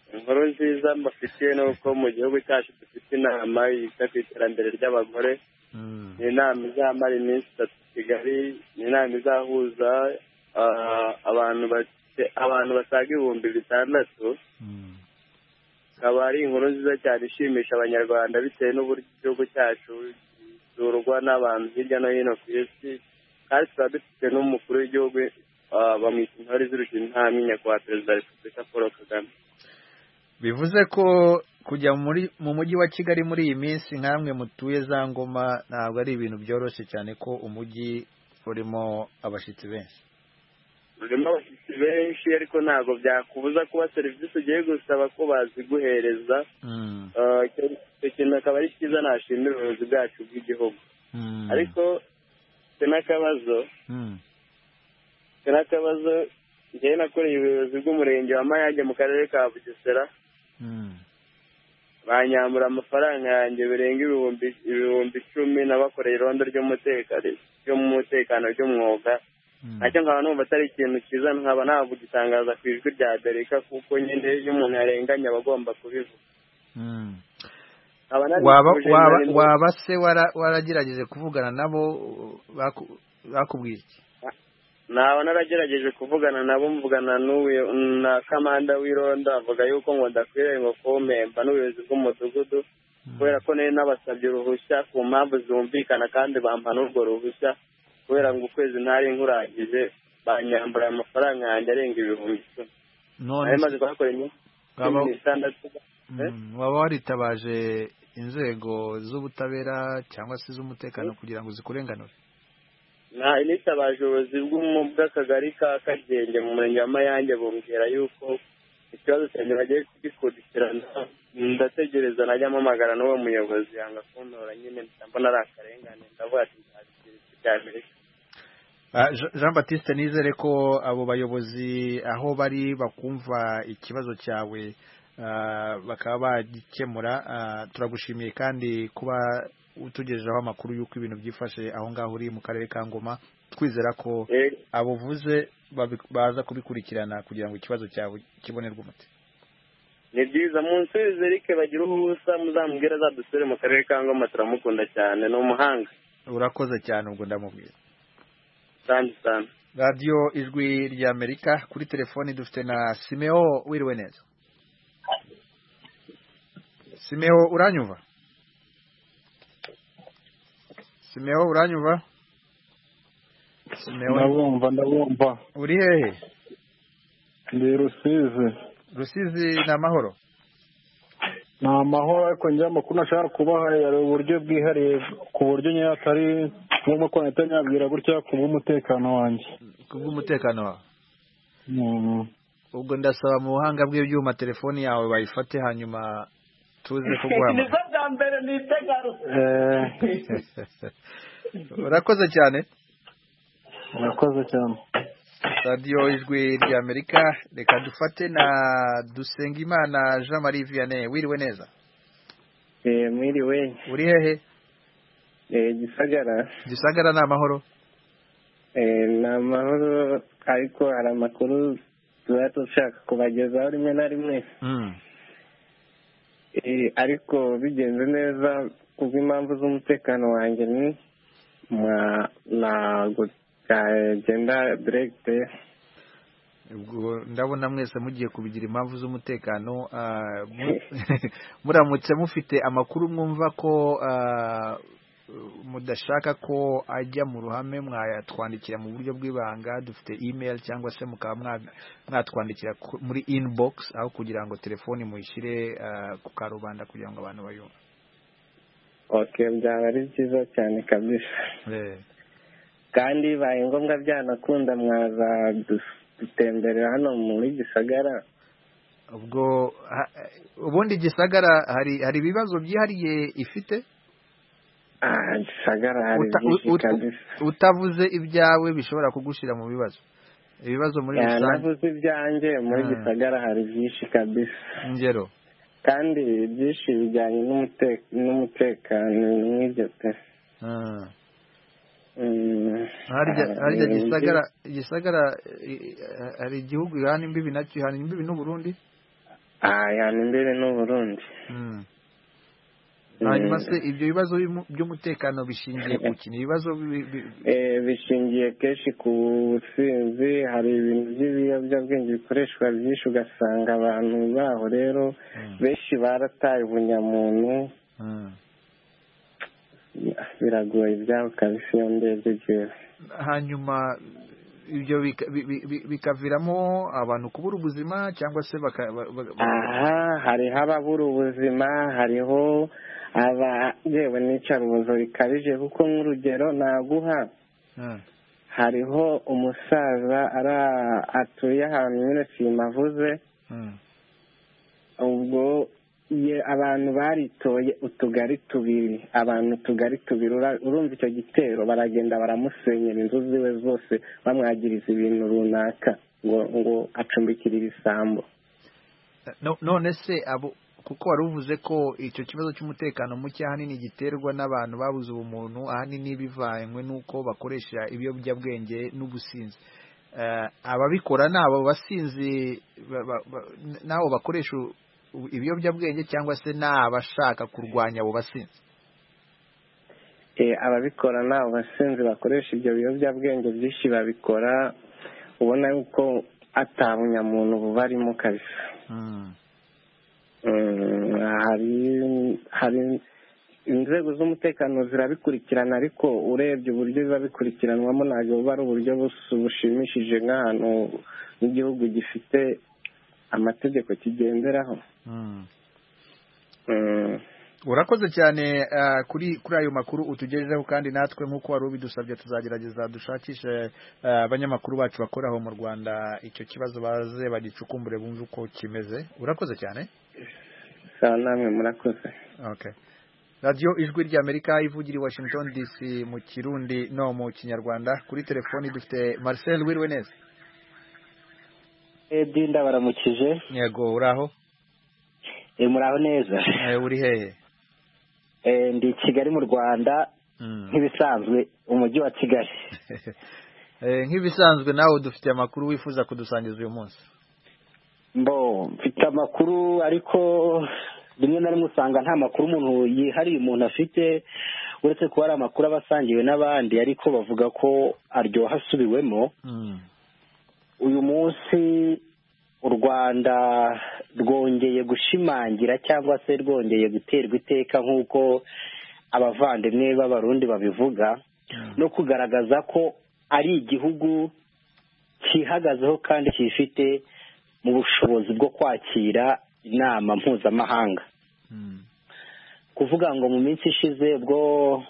inkuru nziza mbafitiye ni uko mu gihugu cyacu dufite inama yita ku iterambere ry'abagore. Ni inama izamara iminsi itatu i Kigali, ni inama izahuza abantu abantu basaga ibihumbi bitandatu. Akaba ari inkuru nziza cyane ishimisha abanyarwanda bitewe n'uburyo igihugu cyacu gisurwa n'abantu hirya no hino ku isi, kandi tukaba dufite n'umukuru w'igihugu bamwita intore zirusha intambwe, nyakubahwa perezida wa repubulika Paul Kagame. Bivuze ko kujya muri mu mujyi wa Kigali muri iyi minsi nk'amwe mutuye za Ngoma ntabwo ari ibintu byoroshye cyane, ko umujyi urimo abashyitsi benshi. Urimo abashyitsi benshi ariko ntabwo byakubuza kuba serivisi ugiye gusaba ko baziguhereza. Icyo kintu akaba ari cyiza, nashimira ubuyobozi bwacu bw'igihugu. Ariko se n'akabazo se n'akabazo njyewe nakoreye ubuyobozi bw'umurenge wa Mayange mu karere ka Bugesera. Banyambura amafaranga yanjye birenga ibihumbi ibihumbi icumi, nabakoreye irondo ry'umutekano ryo mu mutekano ry'umwuga. Nacyo nkaba numva atari ikintu cyiza, nkaba ntabwo gitangaza ku ijwi rya Amerika, kuko nyine iyo umuntu yarenganye aba agomba kubivuga. Waba se waragerageje kuvugana nabo bakubwiye iki? Naba naragerageje kuvugana nabo, mvugana n'uyu na kamanda w'irondo, avuga yuko ngo ndakwiriye ngo kumpemba n'ubuyobozi bw'umudugudu, kubera ko nari nabasabye uruhushya ku mpamvu zumvikana, kandi bampa n'urwo ruhushya kubera ngo ukwezi ntari nkurangije, banyambura amafaranga yanjye arenga ibihumbi icumi. Nari maze kuhakora iminsi cumi n'itandatu. Waba waritabaje inzego z'ubutabera cyangwa se z'umutekano kugira ngo zikurenganure? Na nitabaje ubuyobozi bw'akagari ka Kagenge mu murenge wa Mayange, bumbwira yuko ikibazo cyanjye bagiye kugikurikirana. Ndategereza najya mpamagara n'uwo muyobozi, yanga kuntora, nyine mbona ari akarengane, ndavuga ati cya Amerika. Jean Baptiste, nizere ko abo bayobozi aho bari bakumva ikibazo cyawe bakaba bagikemura. Turagushimiye kandi kuba utugejejeho amakuru y'uko ibintu byifashe aho ngaho uri mu karere ka Ngoma. Twizera ko abo uvuze baza kubikurikirana kugira ngo ikibazo cyawe kibonerwe umuti. Ni byiza, munsubize Eric bagira ubusa, muzamubwira azadusure mu karere ka Ngoma, turamukunda cyane, ni umuhanga. Urakoze cyane, ubwo ndamubwira. Sandi sana. Radio Ijwi rya Amerika, kuri telefoni dufite na Simeo. Wiriwe neza Simeo, uranyumva? Simeo, uranyumva? Simeo, ndabumva ndabumva. Uri hehe? Ndi Rusizi. Rusizi ni amahoro? Ni amahoro, ariko njye amakuru nashaka kubaha yari uburyo bwihariye, ku buryo nyine atari ngombwa ko nahita nyabwira gutya, ku bw'umutekano wanjye. Ku bw'umutekano wawe? Ubwo ndasaba mu buhanga bw'ibyuma telefoni yawe bayifate, hanyuma tuze kuguhamagara. Nibwo bwa mbere nitegaro. Urakoze cyane. Urakoze cyane. Radio Ijwi rya Amerika, reka dufate na Dusengimana Jean Marie Vianney. Wiriwe neza? Eh, mwiriwe. Uri hehe? Eh, Gisagara. Gisagara ni amahoro? Eh, ni amahoro, ariko hari amakuru tuba dushaka kubagezaho rimwe na rimwe. Mm. Eh, ariko bigenze neza kubw'impamvu z'umutekano wanjye, ni na genda direct. Ubwo ndabona mwese mugiye kubigira impamvu z'umutekano. Muramutse mufite amakuru mwumva ko mudashaka ko ajya mu ruhame, mwayatwandikira mu buryo bw'ibanga. Dufite email cyangwa se mukaba mwatwandikira muri inbox, aho kugira ngo telefoni muyishyire ku karubanda kugira ngo abantu bayumve. Okay, byaba ari byiza cyane kabisa. Eh. Kandi baye ngombwa byanakunda mwaza dutemberera hano muri Gisagara. Ubwo ubundi Gisagara hari hari ibibazo byihariye ifite? Ah, Gisagara hari byinshi kabisa. Utavuze ibyawe bishobora kugushira mu bibazo. Ibibazo muri rusange. Navuze ibyanjye, muri Gisagara hari byinshi kabisa. Ingero. Kandi byinshi bijyanye n'umutekano n'ibyo pe. Ah. Harya harya Gisagara Gisagara hari igihugu ihana imbibi nacyo, ihana imbibi n'u Burundi? aya ni imbere n'uburundi. hanyuma se ibyo bibazo by'umutekano bishingiye ku kintu ibibazo bishingiye kenshi ku businzi, hari ibintu by'ibiyobyabwenge bikoreshwa byinshi ugasanga abantu baho rero benshi barataye ubunyamuntu. biragoye ibyabo kabisa iyo ndebye byose. hanyuma ibyo bikaviramo abantu kubura ubuzima cyangwa se aha hariho ababura ubuzima, hariho aba yewe n'icarubozo rikabije kuko nk'urugero naguha hariho umusaza atuye ahantu nyine simavuze, ubwo abantu baritoye utugari tubiri abantu utugari tubiri urumva icyo gitero baragenda baramusenyera inzu ziwe zose bamwagiriza ibintu runaka ngo ngo acumbikire ibisambo. none se abo kuko wari uvuze ko icyo kibazo cy'umutekano muke ahanini giterwa n'abantu babuze ubumuntu, ahanini bivanywe n'uko bakoresha ibiyobyabwenge n'ubusinzi. ababikora ni abo basinzi n'abo bakoresha ibiyobyabwenge cyangwa se ni abashaka kurwanya abo basinzi? ababikora ni abo basinzi bakoresha ibyo biyobyabwenge byinshi babikora ubona yuko atabunyamuntu bubarimo kabisa. hari hari inzego z'umutekano zirabikurikirana, ariko urebye uburyo biba bikurikiranwamo ntabwo buba ari uburyo bushimishije nk'ahantu n'igihugu gifite amategeko kigenderaho. urakoze cyane kuri kuri ayo makuru utugejejeho, kandi natwe nk'uko wari ubidusabye tuzagerageza dushakishe abanyamakuru bacu bakoraho mu Rwanda icyo kibazo baze bagicukumbure bumve uko kimeze. urakoze cyane. sawa namwe murakoze. okay. radiyo ijwi ry'Amerika ivugira i Washington D C mu Kirundi no mu Kinyarwanda. kuri telefoni dufite Marcel. wiriwe neza? Edi ndabaramukije. yego uraho? e muraho neza. eh uri hehe? eh ndi Kigali mu Rwanda. nk'ibisanzwe umujyi wa Kigali. eh nk'ibisanzwe nawe dufite amakuru wifuza kudusangiza uyu munsi? mbo mfite amakuru ariko rimwe na rimwe usanga nta makuru umuntu yihariye umuntu afite, uretse kuba ari amakuru abasangiwe n'abandi ariko bavuga ko aryoha asubiwemo. uyu munsi u Rwanda rwongeye gushimangira cyangwa se rwongeye guterwa iteka nk'uko abavandimwe b'abarundi babivuga, no kugaragaza ko ari igihugu cyihagazeho kandi cyifite mu bushobozi bwo kwakira inama mpuzamahanga. kuvuga ngo mu minsi ishize ubwo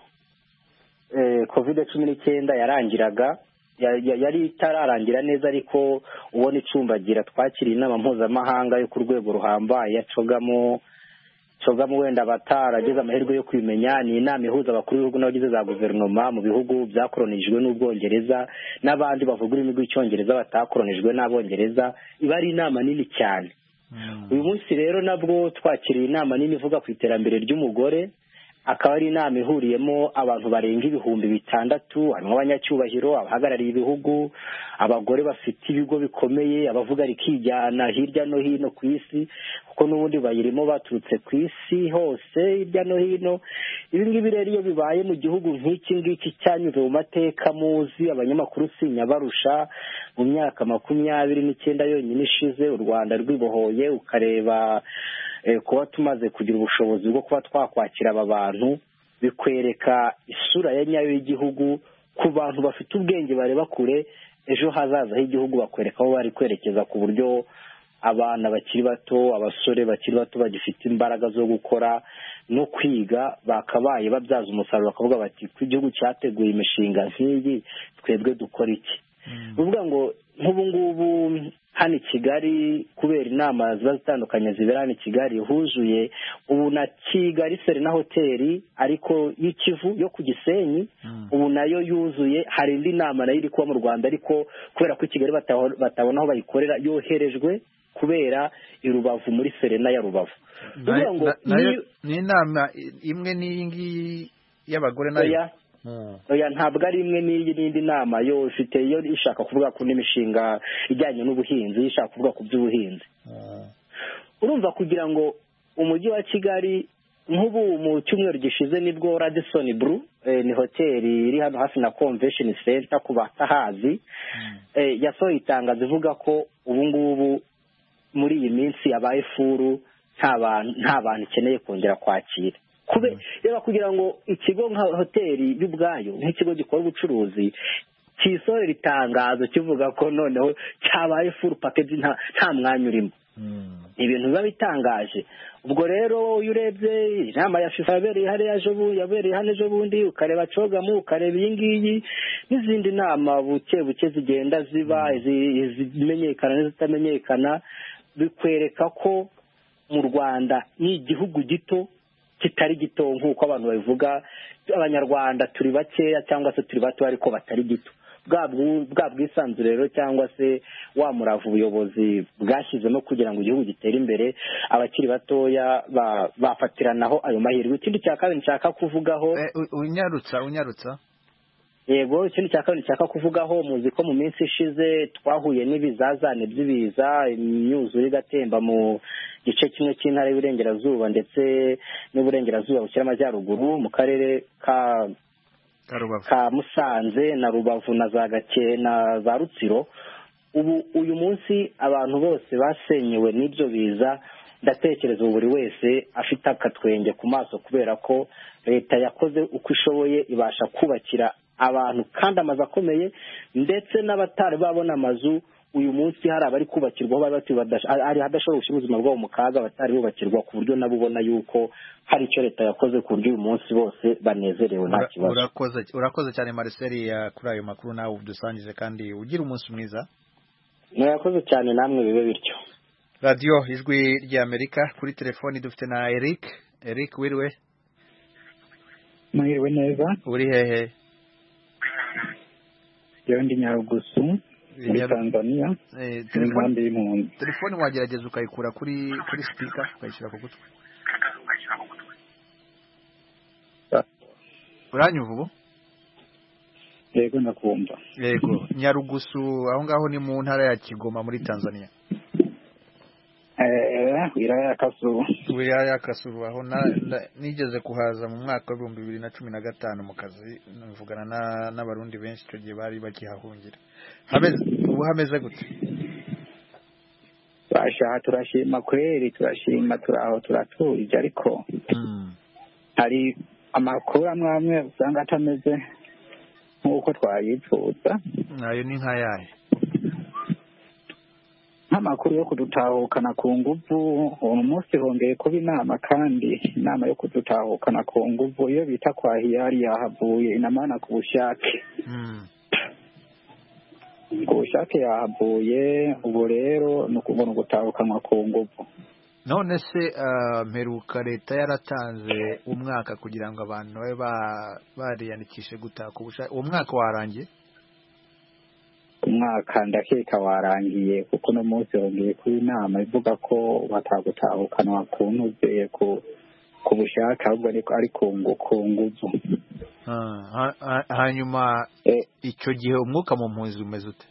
covid cumi n'icyenda yarangiraga, yari itararangira neza ariko ubona icumbagira twakiriye inama mpuzamahanga yo ku rwego ruhambaye yacogamo cogamo wenda batarageze amahirwe yo kwimenya. ni inama ihuza abakuru b'ibihugu n'abagize za guverinoma mu bihugu byakoronijwe n'Ubwongereza n'abandi bavuga ururimi rw'icyongereza batakoronijwe n'Abongereza. iba ari inama nini cyane. uyu munsi rero nabwo twakiriye inama nini ivuga ku iterambere ry'umugore, akaba ari inama ihuriyemo abantu barenga ibihumbi bitandatu, harimo abanyacyubahiro, abahagarariye ibihugu, abagore bafite ibigo bikomeye, abavuga rikijyana hirya no hino ku isi kuko n'ubundi bayirimo baturutse ku isi hose hirya no hino. ibi ngibi rero iyo bibaye mu gihugu nk'iki ngiki cyanyuze mu mateka muzi, abanyamakuru sinyabarusha, mu myaka makumyabiri n'icyenda yonyine ishize u Rwanda rwibohoye, ukareba kuba tumaze kugira ubushobozi bwo kuba twakwakira aba bantu, bikwereka isura ya nyayo y'igihugu ku bantu bafite ubwenge bareba kure ejo hazaza h'igihugu, bakwereka aho bari kwerekeza, ku buryo abana bakiri bato, abasore bakiri bato bagifite imbaraga zo gukora no kwiga, bakabaye babyaza umusaruro bakavuga bati ko igihugu cyateguye imishinga nk'iyi twebwe dukora iki. uvuga ngo nk'ubu ngubu hano i Kigali kubera inama ziba zitandukanye zibera hano i Kigali huzuye ubu na Kigali Serena hoteli ariko y'ikivu yo ku Gisenyi ubu nayo yuzuye. hari indi nama nayo iri kuba mu Rwanda ariko kubera ko i Kigali batabona aho bayikorera yoherejwe kubera i Rubavu muri Serena ya Rubavu. ni inama imwe n'iyi ngiyi y'abagore nayo? oya ntabwo ari imwe n'iyi n'indi nama yo ifite yo ishaka kuvuga ku n'imishinga ijyanye n'ubuhinzi, ishaka kuvuga ku by'ubuhinzi. urumva kugira ngo umujyi wa Kigali nk'ubu mu cyumweru gishize nibwo Radisson Blu ni hoteli iri hano hafi na Convention Center ku batahazi yasohoye itangazo ivuga ko ubu ngubu muri iyi minsi yabaye furu nta bantu nta bantu ikeneye kongera kwakira kube reba kugira ngo ikigo nka hoteli y'ubwayo nk'ikigo gikora ubucuruzi kisohora itangazo kivuga ko noneho cyabaye furu package nta nta mwanya urimo ibintu biba bitangaje. Ubwo rero uyu urebye inama ya FIFA yabereye hariya ejo bundi yabereye hano ejo bundi ukareba cogamu ukareba iyi ngiyi n'izindi nama buke buke zigenda ziba zimenyekana n'izitamenyekana bikwereka ko mu Rwanda ni igihugu gito kitari gito nk'uko abantu babivuga. Abanyarwanda turi bakeya cyangwa se turi bato ariko batari gito. Bwa bwisanzure rero cyangwa se wa muravu ubuyobozi bwashyizemo kugira ngo igihugu gitere imbere abakiri batoya bafatiranaho ayo mahirwe. Ikindi cya kabiri nshaka kuvugaho unyarutsa unyarutsa yego ikindi cya kabiri nshaka kuvugaho muzi ko mu minsi ishize twahuye n'ibizazane by'ibiza imyuzure igatemba mu gice kimwe cy'intara y'Iburengerazuba ndetse n'Uburengerazuba bushyira amajyaruguru mu karere ka ka Musanze na Rubavu na za Gake na za Rutsiro. Ubu uyu munsi abantu bose basenyewe n'ibyo biza ndatekereza buri wese afite akatwenge ku maso kubera ko leta yakoze uko ishoboye ibasha kubakira abantu kandi amazu akomeye ndetse n'abatari babona amazu uyu munsi hari abari kubakirwaho bari bati ari hadashobora gushyira ubuzima bwabo mu kaga batari bubakirwa ku buryo nabo ubona yuko hari icyo leta yakoze ku buryo uyu munsi bose banezerewe nta kibazo. Urakoze urakoze cyane Marcel kuri ayo makuru nawe udusangije kandi ugira umunsi mwiza. Murakoze cyane namwe bibe bityo. Radio Ijwi ry'Amerika kuri telefoni dufite na Eric. Eric wiriwe? Mwiriwe neza. Uri hehe? Yo ndi Nyarugusu muri Tanzania. Eh, telefoni wagerageza ukayikura kuri kuri speaker ukayishyira ku gutwi. Uranyuva ubu? Yego ndakumva. Yego Nyarugusu aho ngaho ni mu ntara ya Kigoma muri Tanzania. Eh wilaya ya Kasulu. Wilaya ya Kasulu aho nigeze kuhaza mu mwaka wa bibiri na cumi na gatanu mu kazi mvugana na n'abarundi benshi cyo gihe bari bakihahungira. Hameze ubu hameze gute? Basha turashima kweri turashima turaho turaturije ariko mm. hari amakuru amwe amwe usanga atameze nk'uko twayifuza. Nayo ni nkayahe? Nk'amakuru yo kudutahukana ku nguvu uwo munsi hongeye kuba inama kandi inama yo kudutahukana ku nguvu iyo bita kwa hiyari yahavuye inamana ku bushake. Mm. Ku bushake yahavuye ubu rero ni ukubona gutahukanwa ku nguvu. None se mperuka leta yaratanze umwaka kugira ngo abantu babe bariyandikishe gutaha ku bushake. Uwo mwaka warangiye? Umwaka ndakeka warangiye kuko no munsi hongeye ku inama ivuga ko batagutahukanwa ku ntuze ku ku bushake ahubwo ari ku nguvu. Hanyuma icyo gihe umwuka mu mpunzi umeze ute?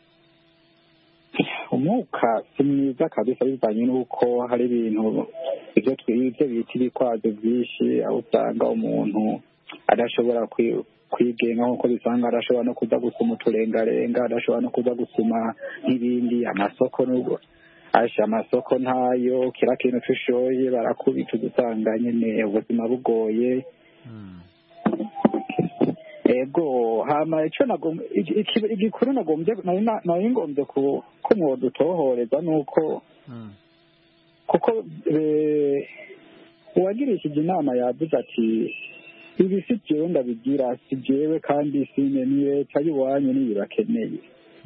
Umwuka si mwiza kabisa bivanye n'uko hari ibintu ibyo twibye bita ibikwazo byinshi aho usanga umuntu adashobora kwigenga nk'uko bisanga adashobora no kuza gusuma uturengarenga adashobora no kuza gusuma n'ibindi amasoko n'ubwo asha amasoko ntayo kira kintu tushoye barakubita udusanga nyine ubuzima bugoye. Ego hama ico nagomba igikuru nagombye nari ngombye ko mwodutohoreza nuko kuko uwagirishije inama yavuze ati ibi si jewe ndabigira si jewe kandi sine niye tayiwanye nibakeneye.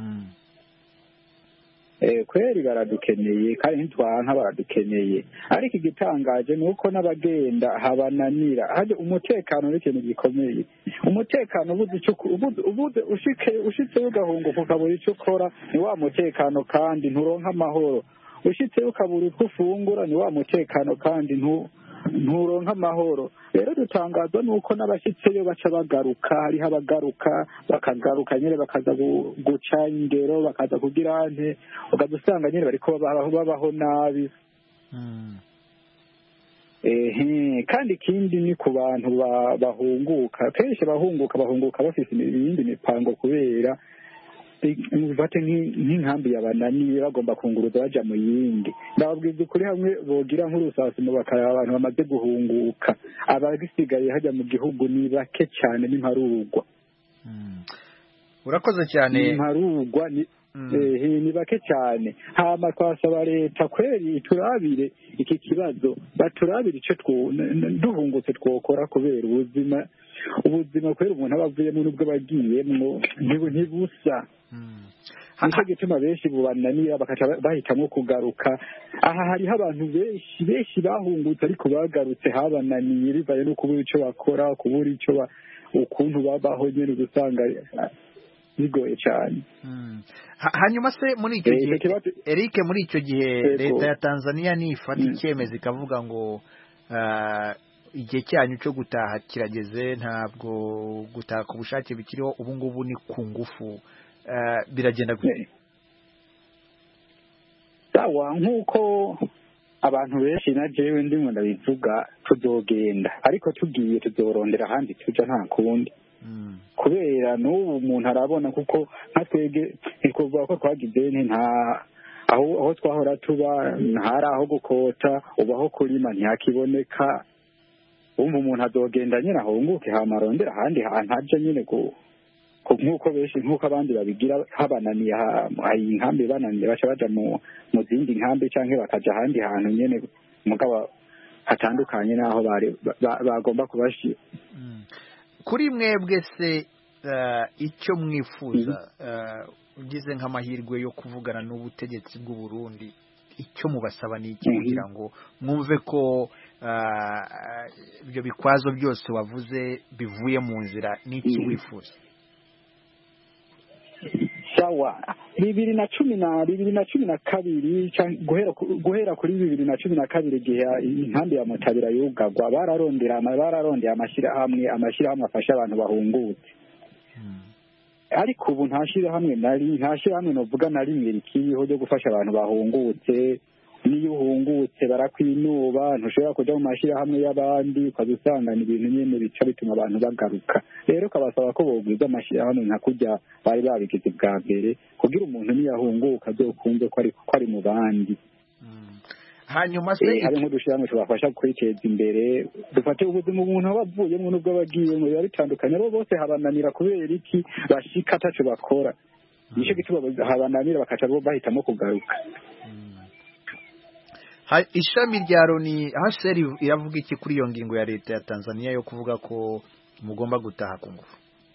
Eh kweri baradukeneye kandi ntitwanka baradukeneye ariko igitangaje nuko n'abagenda habananira haje umutekano n'ikintu gikomeye. Umutekano ubuze icyo ubuze ushike ushitse ugahunguka ukabura icyo ukora ni wa mutekano kandi nturonka amahoro. Ushitse ukabura utwo ufungura ni wa mutekano kandi ntu nturonka amahoro. Rero dutangazwa nuko n'abashitseyo baca bagaruka hariho abagaruka bakagaruka nyine bakaza guca ingero bakaza kugira ante ukadusanga nyine bariko babaho babaho nabi ehe kandi ikindi ni ku bantu bahunguka kenshi bahunguka bahunguka bafite ibindi mipango kubera bate nk'inkambi yabananiye bagomba kunguruza baja mu yindi ndababwiza ukuri hamwe bogira nk'urusasimo bakaraba abantu bamaze guhunguka abagisigaye hajya mu gihugu ni bake cyane n'imparurwa urakoze cyane n'imparurwa ni ni bake cyane hama twasaba leta kweri turabire iki kibazo baturabire icyo duhungutse twokora kubera ubuzima ubuzima kwera umuntu aba avuyemo n'ubwo bagiyemwo ntibusa nicyo gituma benshi bubananira bakaca bahitamo kugaruka aha hariho abantu benshi benshi bahungutse ariko bagarutse habananiye bivaye no kubura icyo bakora kubura icyo ukuntu babaho nyine usanga bigoye cyane hanyuma se muri icyo gihe Eric muri icyo gihe leta ya Tanzania nifata icyemezo ikavuga ngo igihe cyanyu cyo gutaha kirageze ntabwo gutaha ku bushake bikiriho ubu ngubu ni ku ngufu biragenda gute sawa nk'uko abantu benshi na jewe ndimo ndabivuga tuzogenda ariko tugiye tuzorondera ahandi tuja nta kundi kubera n'ubu umuntu arabona kuko nka twege ntikuvuga ko twagize nta aho aho twahora tuba ntari aho gukota ubu aho kurima ntihakiboneka umva umuntu azogenda nyine ahunguke hama arondera ahandi hantu aja nyine nk'uko benshi nk'uko abandi babigira habananiye inkambi bananiye baca baja mu zindi nkambi cyangwa bakaja ahandi hantu nyine mugabo hatandukanye n'aho bagomba kubashira kuri mwebwe se icyo mwifuza ugize nk'amahirwe yo kuvugana n'ubutegetsi bw'u Burundi icyo mubasaba ni iki kugira ngo mwumve ko ibyo bikwazo byose wavuze bivuye mu nzira n'iki wifuza sawa bibiri na cumi na bibiri na cumi na kabiri guhera guhera kuri bibiri na cumi na kabiri igihe inkambi ya Mutabira yugagwa bararondera bararondera amashyirahamwe amashyirahamwe afasha abantu bahungutse ariko ubu nta shyirahamwe nari nta shyirahamwe novuga na rimwe rikiriho ryo gufasha abantu bahungutse niyo uhungutse barakwinuba ntushobora kujya mu mashyirahamwe y'abandi ukaza usangana ibintu nyine bica bituma abantu bagaruka rero ukabasaba ko bogwiza amashyirahamwe nka kujya bari babigize bwa mbere kugira umuntu niyahunguka azokumve ko ari ko ari mu bandi hanyuma se hari nk'udushyirahamwe tubafasha kwiteza imbere dufate ubuzima umuntu aba avuyemo n'ubwo abagiyemo biba bitandukanye abo bose habananira kubera iki bashika ataco bakora nicyo gituma habananira bakaca bahitamo kugaruka ishami rya Loni H C R iravuga iki kuri iyo ngingo ya leta ya Tanzania yo kuvuga ko mugomba gutaha ku ngufu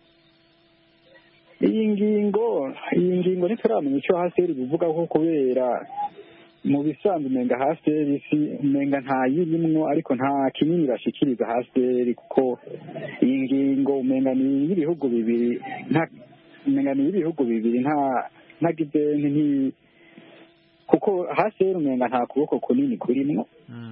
iyi ngingo iyi ngingo ntituramenya icyo H C R bivuga ko kubera mu bisanzwe umenga H C R si umenga nta yirimwo ariko nta kinini bashikiriza H C R kuko iyi ngingo umenga ni ibihugu bibiri nta umenga ni ibihugu bibiri nta ntagize nti kuko H C R umenga nta kuboko kunini kurimwo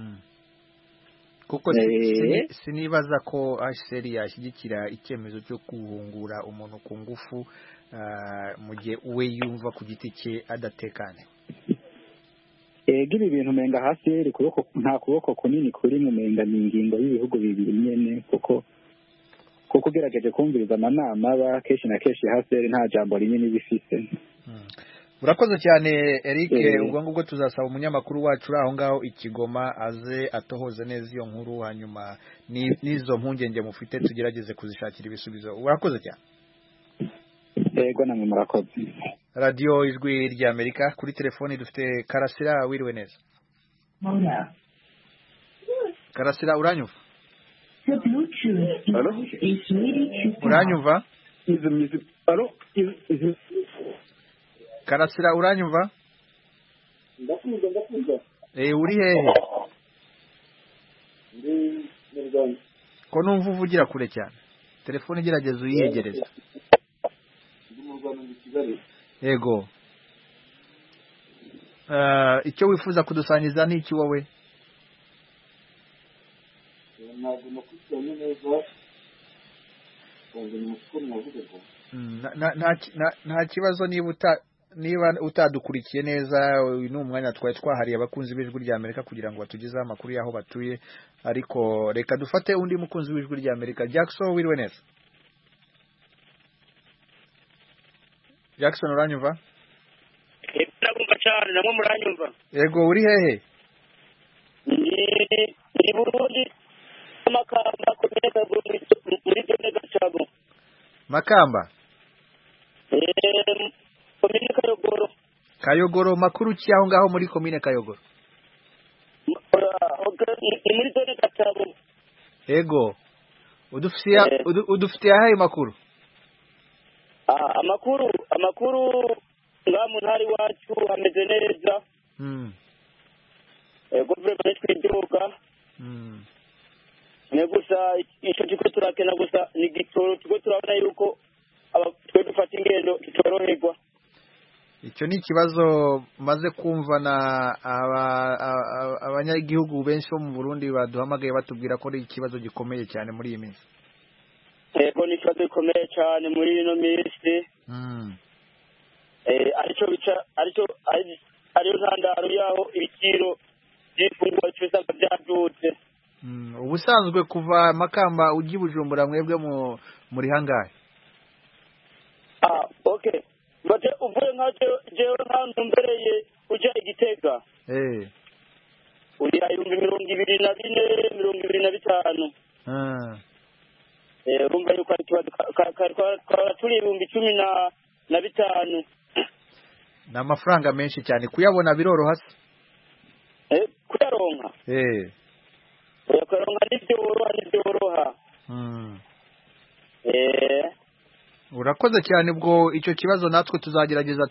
kuko sinibaza ko H C R yashyigikira icyemezo cyo guhungura umuntu ku ngufu mu gihe we yumva ku giti cye adatekanye ega ibi bintu umenga H C R kuboko nta kuboko kunini kurimwo umenga ni ingingo y'ibihugu bibiri nyene kuko kuko ugerageje kumviriza amanama aba kenshi na kenshi H C R nta jambo rinini bifise urakoze cyane Eric ubwo ngubwo tuzasaba umunyamakuru wacu aho ngaho ikigoma aze atohoze neza iyo nkuru hanyuma n'izo mpungenge mufite tugerageze kuzishakira ibisubizo urakoze cyane yego namwe murakoze radio ijwi rya Amerika kuri telefoni dufite Karasira wiriwe neza Karasira uranyumva uranyumva Karasira uranyumva ndakumva ndakumva eh uri hehe ndi mu Rwanda ko numva uvugira kure cyane telefone igerageza uyiyegereza ndi mu Rwanda mu Kigali yego eh icyo wifuza kudusangiza ni iki wowe ntabwo nakurikiranye neza kandi ni mukuru navuga ko nta nta kibazo niba uta niba utadukurikiye neza uyu ni umwanya twari twahariye abakunzi b'ijwi rya Amerika kugira ngo batugezeho amakuru y'aho batuye ariko reka dufate undi mukunzi w'ijwi rya Amerika Jackson wiriwe neza Jackson uranyumva ndabumva cyane namwe muranyumva yego uri hehe ni ni Burundi Makamba komeza muri zone Gacabo Makamba eh komine Kayogoro Kayogoro makuru ki aho ngaho muri komine Kayogoro ni muri zone Gacabo yego udufitiye udufitiye ahaye makuru ah amakuru amakuru ngamu ntari wacu hameze neza mm eh guverinoma twiduka mm ne gusa icyo cyo turakena gusa ni gitoro tuko turabona yuko twe dufata ingendo tutoroherwa icyo ni ikibazo maze kumva na abanyagihugu benshi bo mu Burundi baduhamagaye batubwira ko ari ikibazo gikomeye cyane muri iyi minsi yego ni ikibazo gikomeye cyane muri ino minsi mm eh aricyo bica aricyo ariyo ntandaro yaho ibiciro by'ifunguro cy'usanga byadutse mm ubusanzwe kuva Makamba ugi Bujumbura mwebwe mu muri hangahe ah okay bate uvuye nka jewe nka mbereye ujya Igitega eh uri ayumbi mirongo ibiri na bine mirongo ibiri na bitanu ah eh rumba yuko ari turi ibihumbi cumi na na bitanu na amafaranga menshi cyane kuyabona biroroha se eh kuyaronka eh kuyaronka nibyo woroha nibyo woroha mm eh urakoze cyane ubwo icyo kibazo natwe tuzagerageza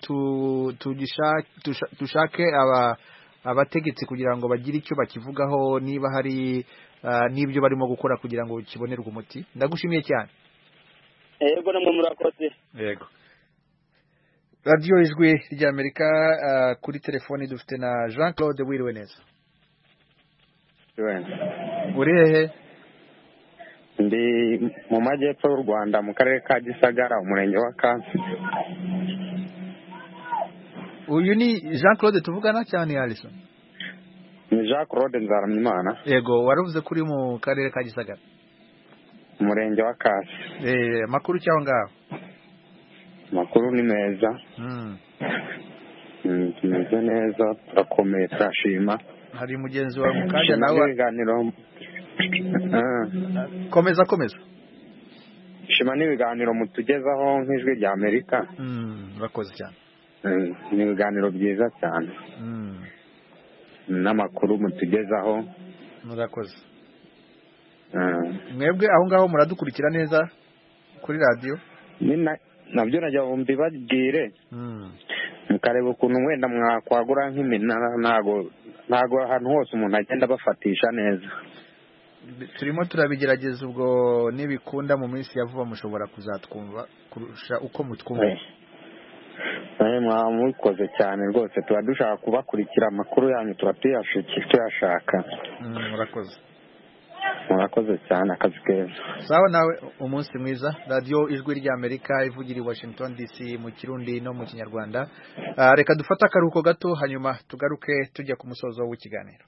tushake aba abategetsi kugira ngo bagire icyo bakivugaho niba hari n'ibyo barimo gukora kugira ngo kibonerwe umuti ndagushimiye cyane yego namwe murakoze yego Radio Ijwi rya Amerika kuri telefoni dufite na Jean Claude wiriwe neza uri hehe ndi mu majyepfo y'u Rwanda mu karere ka Gisagara umurenge wa Kansi uyu ni Jean Claude tuvugana cyane Alison ni Jean Claude Nzaramimana yego waravuze kuri mu karere ka Gisagara umurenge wa Kansi eh makuru cyaho ngaho makuru ni meza mm tumeze neza turakomeye turashima hari mugenzi wa mukanya nawe ibiganiro komeza komeza shima n'ibiganiro mutugezaho nk'ijwi rya Amerika mm urakoze cyane ni ibiganiro byiza cyane mm n'amakuru mutugezaho murakoze mwebwe aho ngaho muradukurikira neza kuri radio nabyo najya bumbi bagire mukareba ukuntu wenda mwakwagura nk'iminara ntago ntago ahantu hose umuntu agenda bafatisha neza turimo turabigerageza ubwo nibikunda mu minsi ya vuba mushobora kuzatwumva kurusha uko mutwumva eh mwamwikoze cyane rwose tuba dushaka kubakurikira amakuru yanyu turashaka murakoze murakoze cyane akazi keza sawa nawe umunsi mwiza radio Ijwi rya Amerika ivugira i Washington D C mu Kirundi no mu Kinyarwanda reka dufata akaruhuko gato hanyuma tugaruke tujya ku musozo w'ikiganiro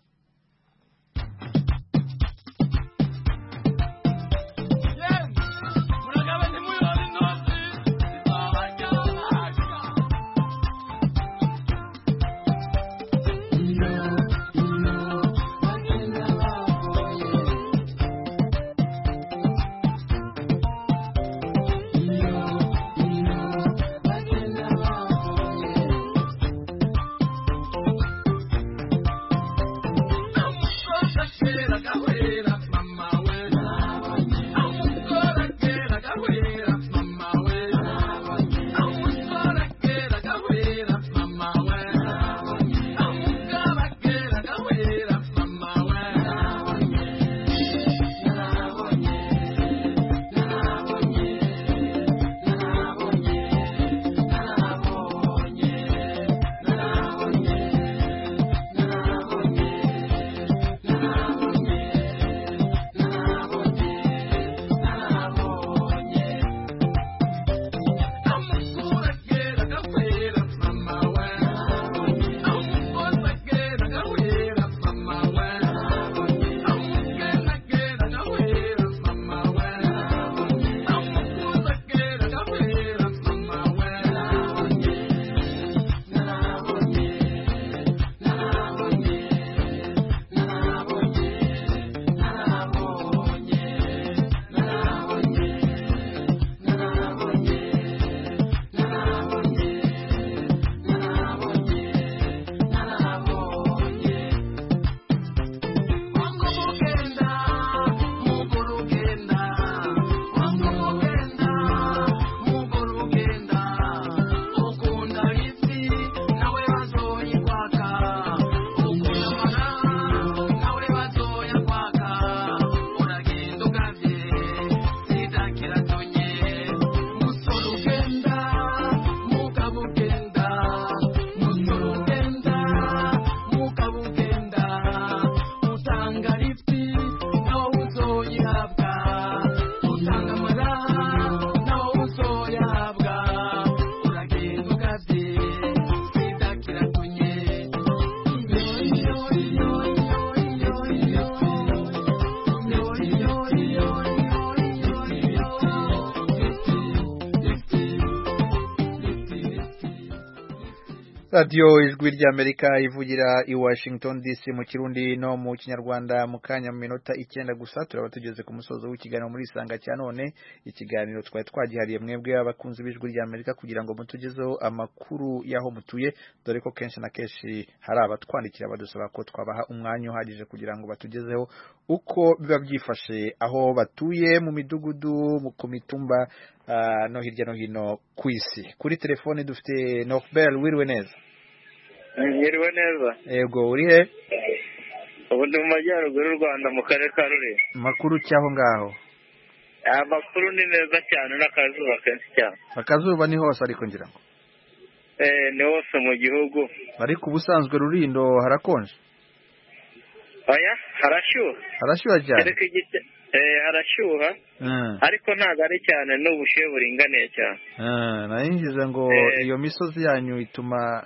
radiyo ijwi ry'Amerika ivugira i Washington D C mu kirundi no mu kinyarwanda mu kanya mu minota icyenda gusa turaba tugeze ku musozo w'ikiganiro muri isanga cya none. Ikiganiro twari twagihariye mwebwe abakunzi b'ijwi ry'Amerika kugira ngo mutugezeho amakuru y'aho mutuye, dore ko kenshi na kenshi hari abatwandikira badusaba ko twabaha umwanya uhagije kugira ngo batugezeho uko biba byifashe aho batuye mu midugudu ku mitumba uh, no hirya no hino ku isi. Kuri telefone dufite Norbert, wiriwe neza? Mwiriwe neza. Yego, uri he? Ubu ndi mu majyaruguru y'u Rwanda mu karere ka Rulindo. Makuru cyaho ngaho? Amakuru ni meza cyane n'akazuba kenshi cyane. Akazuba ni hose ariko ngira ngo. Eh, ni hose mu gihugu. Ariko ubusanzwe Rulindo harakonje? Oya, harashyuha. Harashyuha cyane. Ariko igite eh harashyuha. Mm. Ariko ntago ari cyane n'ubushyuhe buringaniye cyane. Ah, nayingize ngo eh, iyo misozi yanyu ituma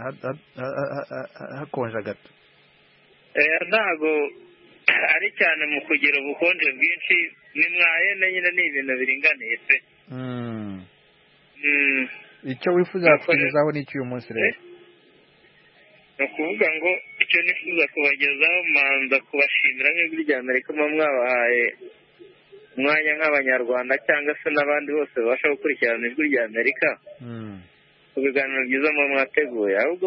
hakonja gato. Eh, ntago ari cyane mu kugira ubukonje bwinshi, ni mwayene nyine ni ibintu biringaniye pe. Mm. Mm. Icyo wifuza kugezaho n'icyo uyu munsi rero? No kuvuga ngo icyo nifuza kubagezaho manza kubashimira nk'ijwi ry'Amerika mu mwabahaye umwanya nk'abanyarwanda cyangwa se n'abandi bose babasha gukurikirana ijwi ry'Amerika. Mm. Ibiganiro byiza mu mwateguye, ahubwo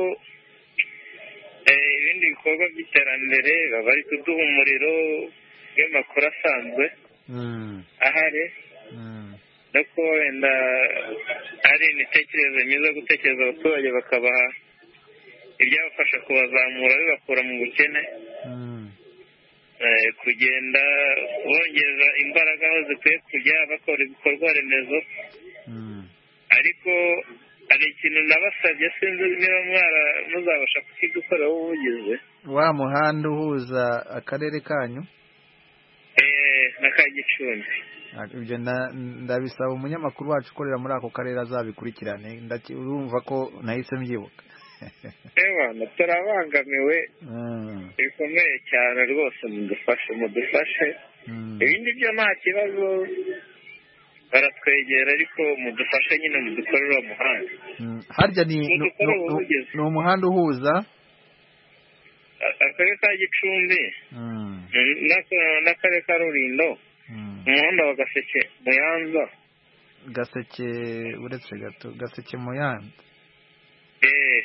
ibindi bikorwa by'iterambere baba ari kuduha umuriro y'amakuru asanzwe ahari, no ko wenda ari imitekerereze myiza gutekereza abaturage bakabaha ibyabafasha kubazamura bibakura mu bukene, kugenda bongeza imbaraga aho zikwiye kujya bakora ibikorwa remezo. Ariko hari ikintu nabasabye sinzi niba mwara muzabasha kukidukorera ubugize. Wa muhanda uhuza akarere kanyu eh na ka Gicumbi. Ibyo ndabisaba umunyamakuru wacu ukorera muri ako karere azabikurikirane, urumva ko nahise mbyibuka. Ewa turabangamiwe bikomeye cyane rwose, mudufashe mudufashe ibindi byo nta kibazo baratwegera, ariko mudufashe nyine mudukorera umuhanda. Harya ni ni umuhanda uhuza akarere ka Gicumbi n'akarere ka Rulindo, umuhanda wa Gaseke Muyanza. Gaseke uretse gato, Gaseke Muyanza. Eh,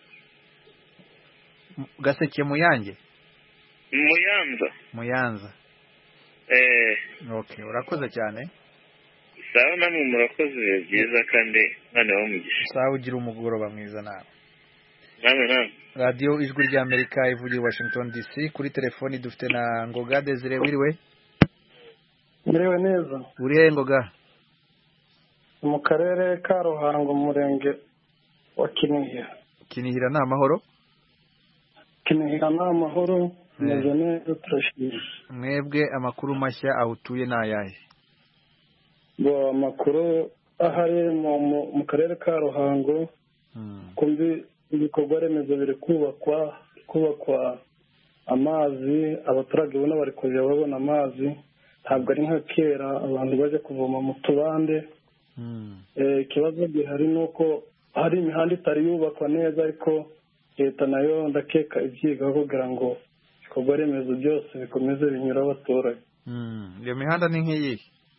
Gaseke Muyange Muyanza Muyanza. Eh, okay, urakoze cyane. Sawa, namwe murakoze byiza kandi nane wo mugisha. Sawa, ugira umugoroba mwiza nawe. Namwe namwe. Radio ijwi ry'Amerika ivugira i Washington D C. Kuri telefoni dufite na Ngoga Desire, wiriwe? Muriwe neza. Uri he Ngoga? Mu karere ka Ruhango mu murenge wa Kinihira. Kinihira ni amahoro? Kinihira ni amahoro, meze neza turashimye. Mwebwe amakuru mashya aho utuye ni ayahe? Bo amakuru ahari mu karere ka Ruhango, kumbi ibikorwa remezo biri kubakwa kubakwa amazi, abaturage ubona bari kujya babona amazi, ntabwo ari nka kera abantu baje kuvoma mu tubande. Ikibazo gihari ni uko hari imihanda itari yubakwa neza, ariko leta nayo ndakeka ibyiga kugira ngo ibikorwa remezo byose bikomeze binyura abaturage. Iyo mihanda ni nk'iyi?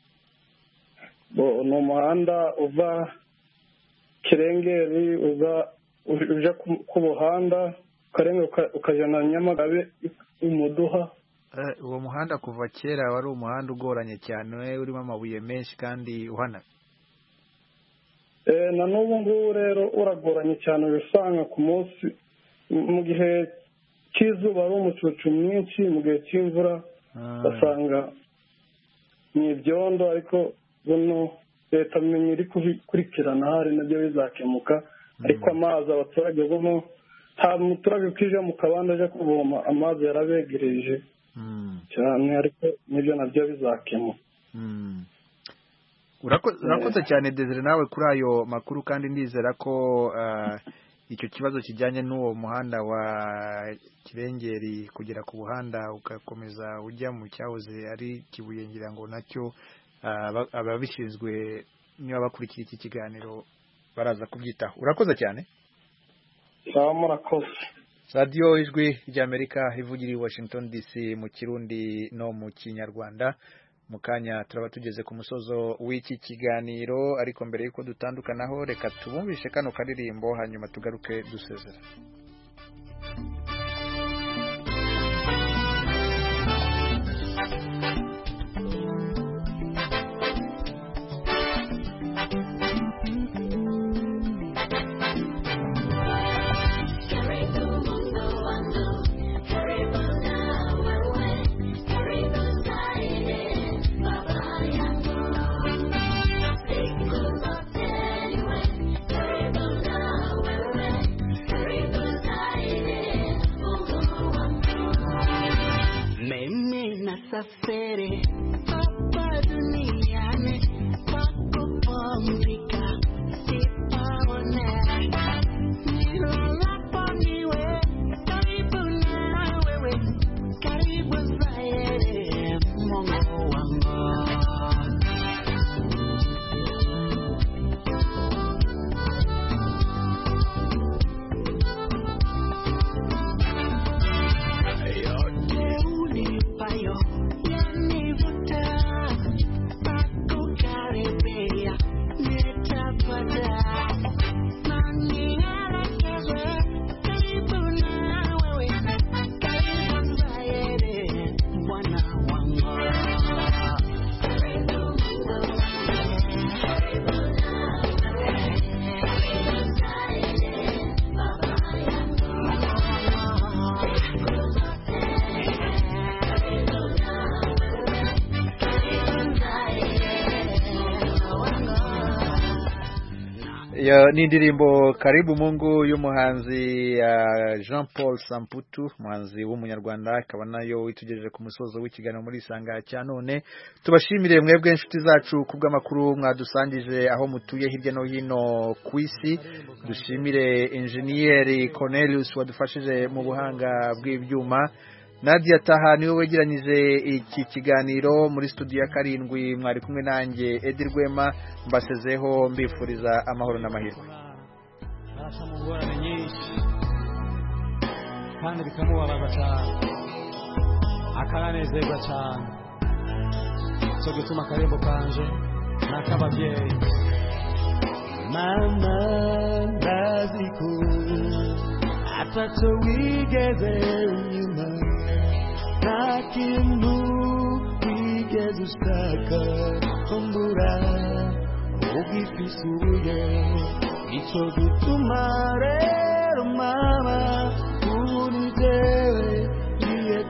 Ni umuhanda uva Kirengeri uza uja ku Buhanda ukarenga ukajana Nyamagabe Umuduha. Uwo muhanda kuva kera wari umuhanda ugoranye cyane, urimo amabuye menshi kandi uhana. Eh, na n'ubu ngubu rero uragoranye cyane, bisanga ku munsi mu gihe cy'izuba ari umucucu mwinshi, mu gihe cy'imvura basanga ni ibyondo, ariko buno leta menye iri kubikurikirana hari nabyo bizakemuka. Ariko amazi abaturage buno nta muturage ukije mu kabanda aje kuvoma, amazi yarabegereje cyane, ariko nibyo nabyo bizakemuka. Urakoze cyane Desire nawe kuri ayo makuru, kandi ndizera ko icyo kibazo kijyanye n'uwo muhanda wa Kirengeri kugera ku Buhanda ugakomeza ujya mu cyahoze ari Kibuye, ngira ngo nacyo ababishinzwe niba bakurikira iki kiganiro baraza kubyitaho. Urakoze cyane. sawa murakoze. Radio Ijwi ry'Amerika ivugira i Washington D C mu Kirundi no mu Kinyarwanda. Mukanya turaba tugeze ku musozo w'iki kiganiro, ariko mbere yuko dutandukanaho reka tubumvishe kano karirimbo hanyuma tugaruke dusezera. Safari hapa duniani kwa kupumzika sipaone nilalapo niwe karibu na wewe karibu zaidi Mungu wangu. Ya ni ndirimbo Karibu Mungu y'umuhanzi uh, Jean Paul Samputu, muhanzi w'umunyarwanda, akaba nayo itugejeje ku musozo w'ikiganiro muri Isanga cya none. Tubashimire mwebwe inshuti zacu kubw'amakuru mwadusangije aho mutuye hirya no hino ku isi. Dushimire Engineer Cornelius wadufashije mu buhanga bw'ibyuma. Nadia Taha niwe wegeranyije iki kiganiro. Muri studio ya karindwi mwari kumwe nanjye Edi Rwema, mbasezeho mbifuriza amahoro n'amahirwe. Barashamungorane nyinshi kandi bikamubabaza cyane, akananezerwa cyane, cyo gutuma akarembo kanje n'akababyeyi. Mama ndaziko ataco wigeze unyuma, nakintu wigeze ushaka kumbura, ugifisuye ico gituma rero mama unijewe niye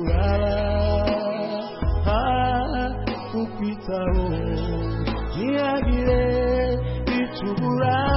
kukuraba, kukwitaho ntihagire icubura.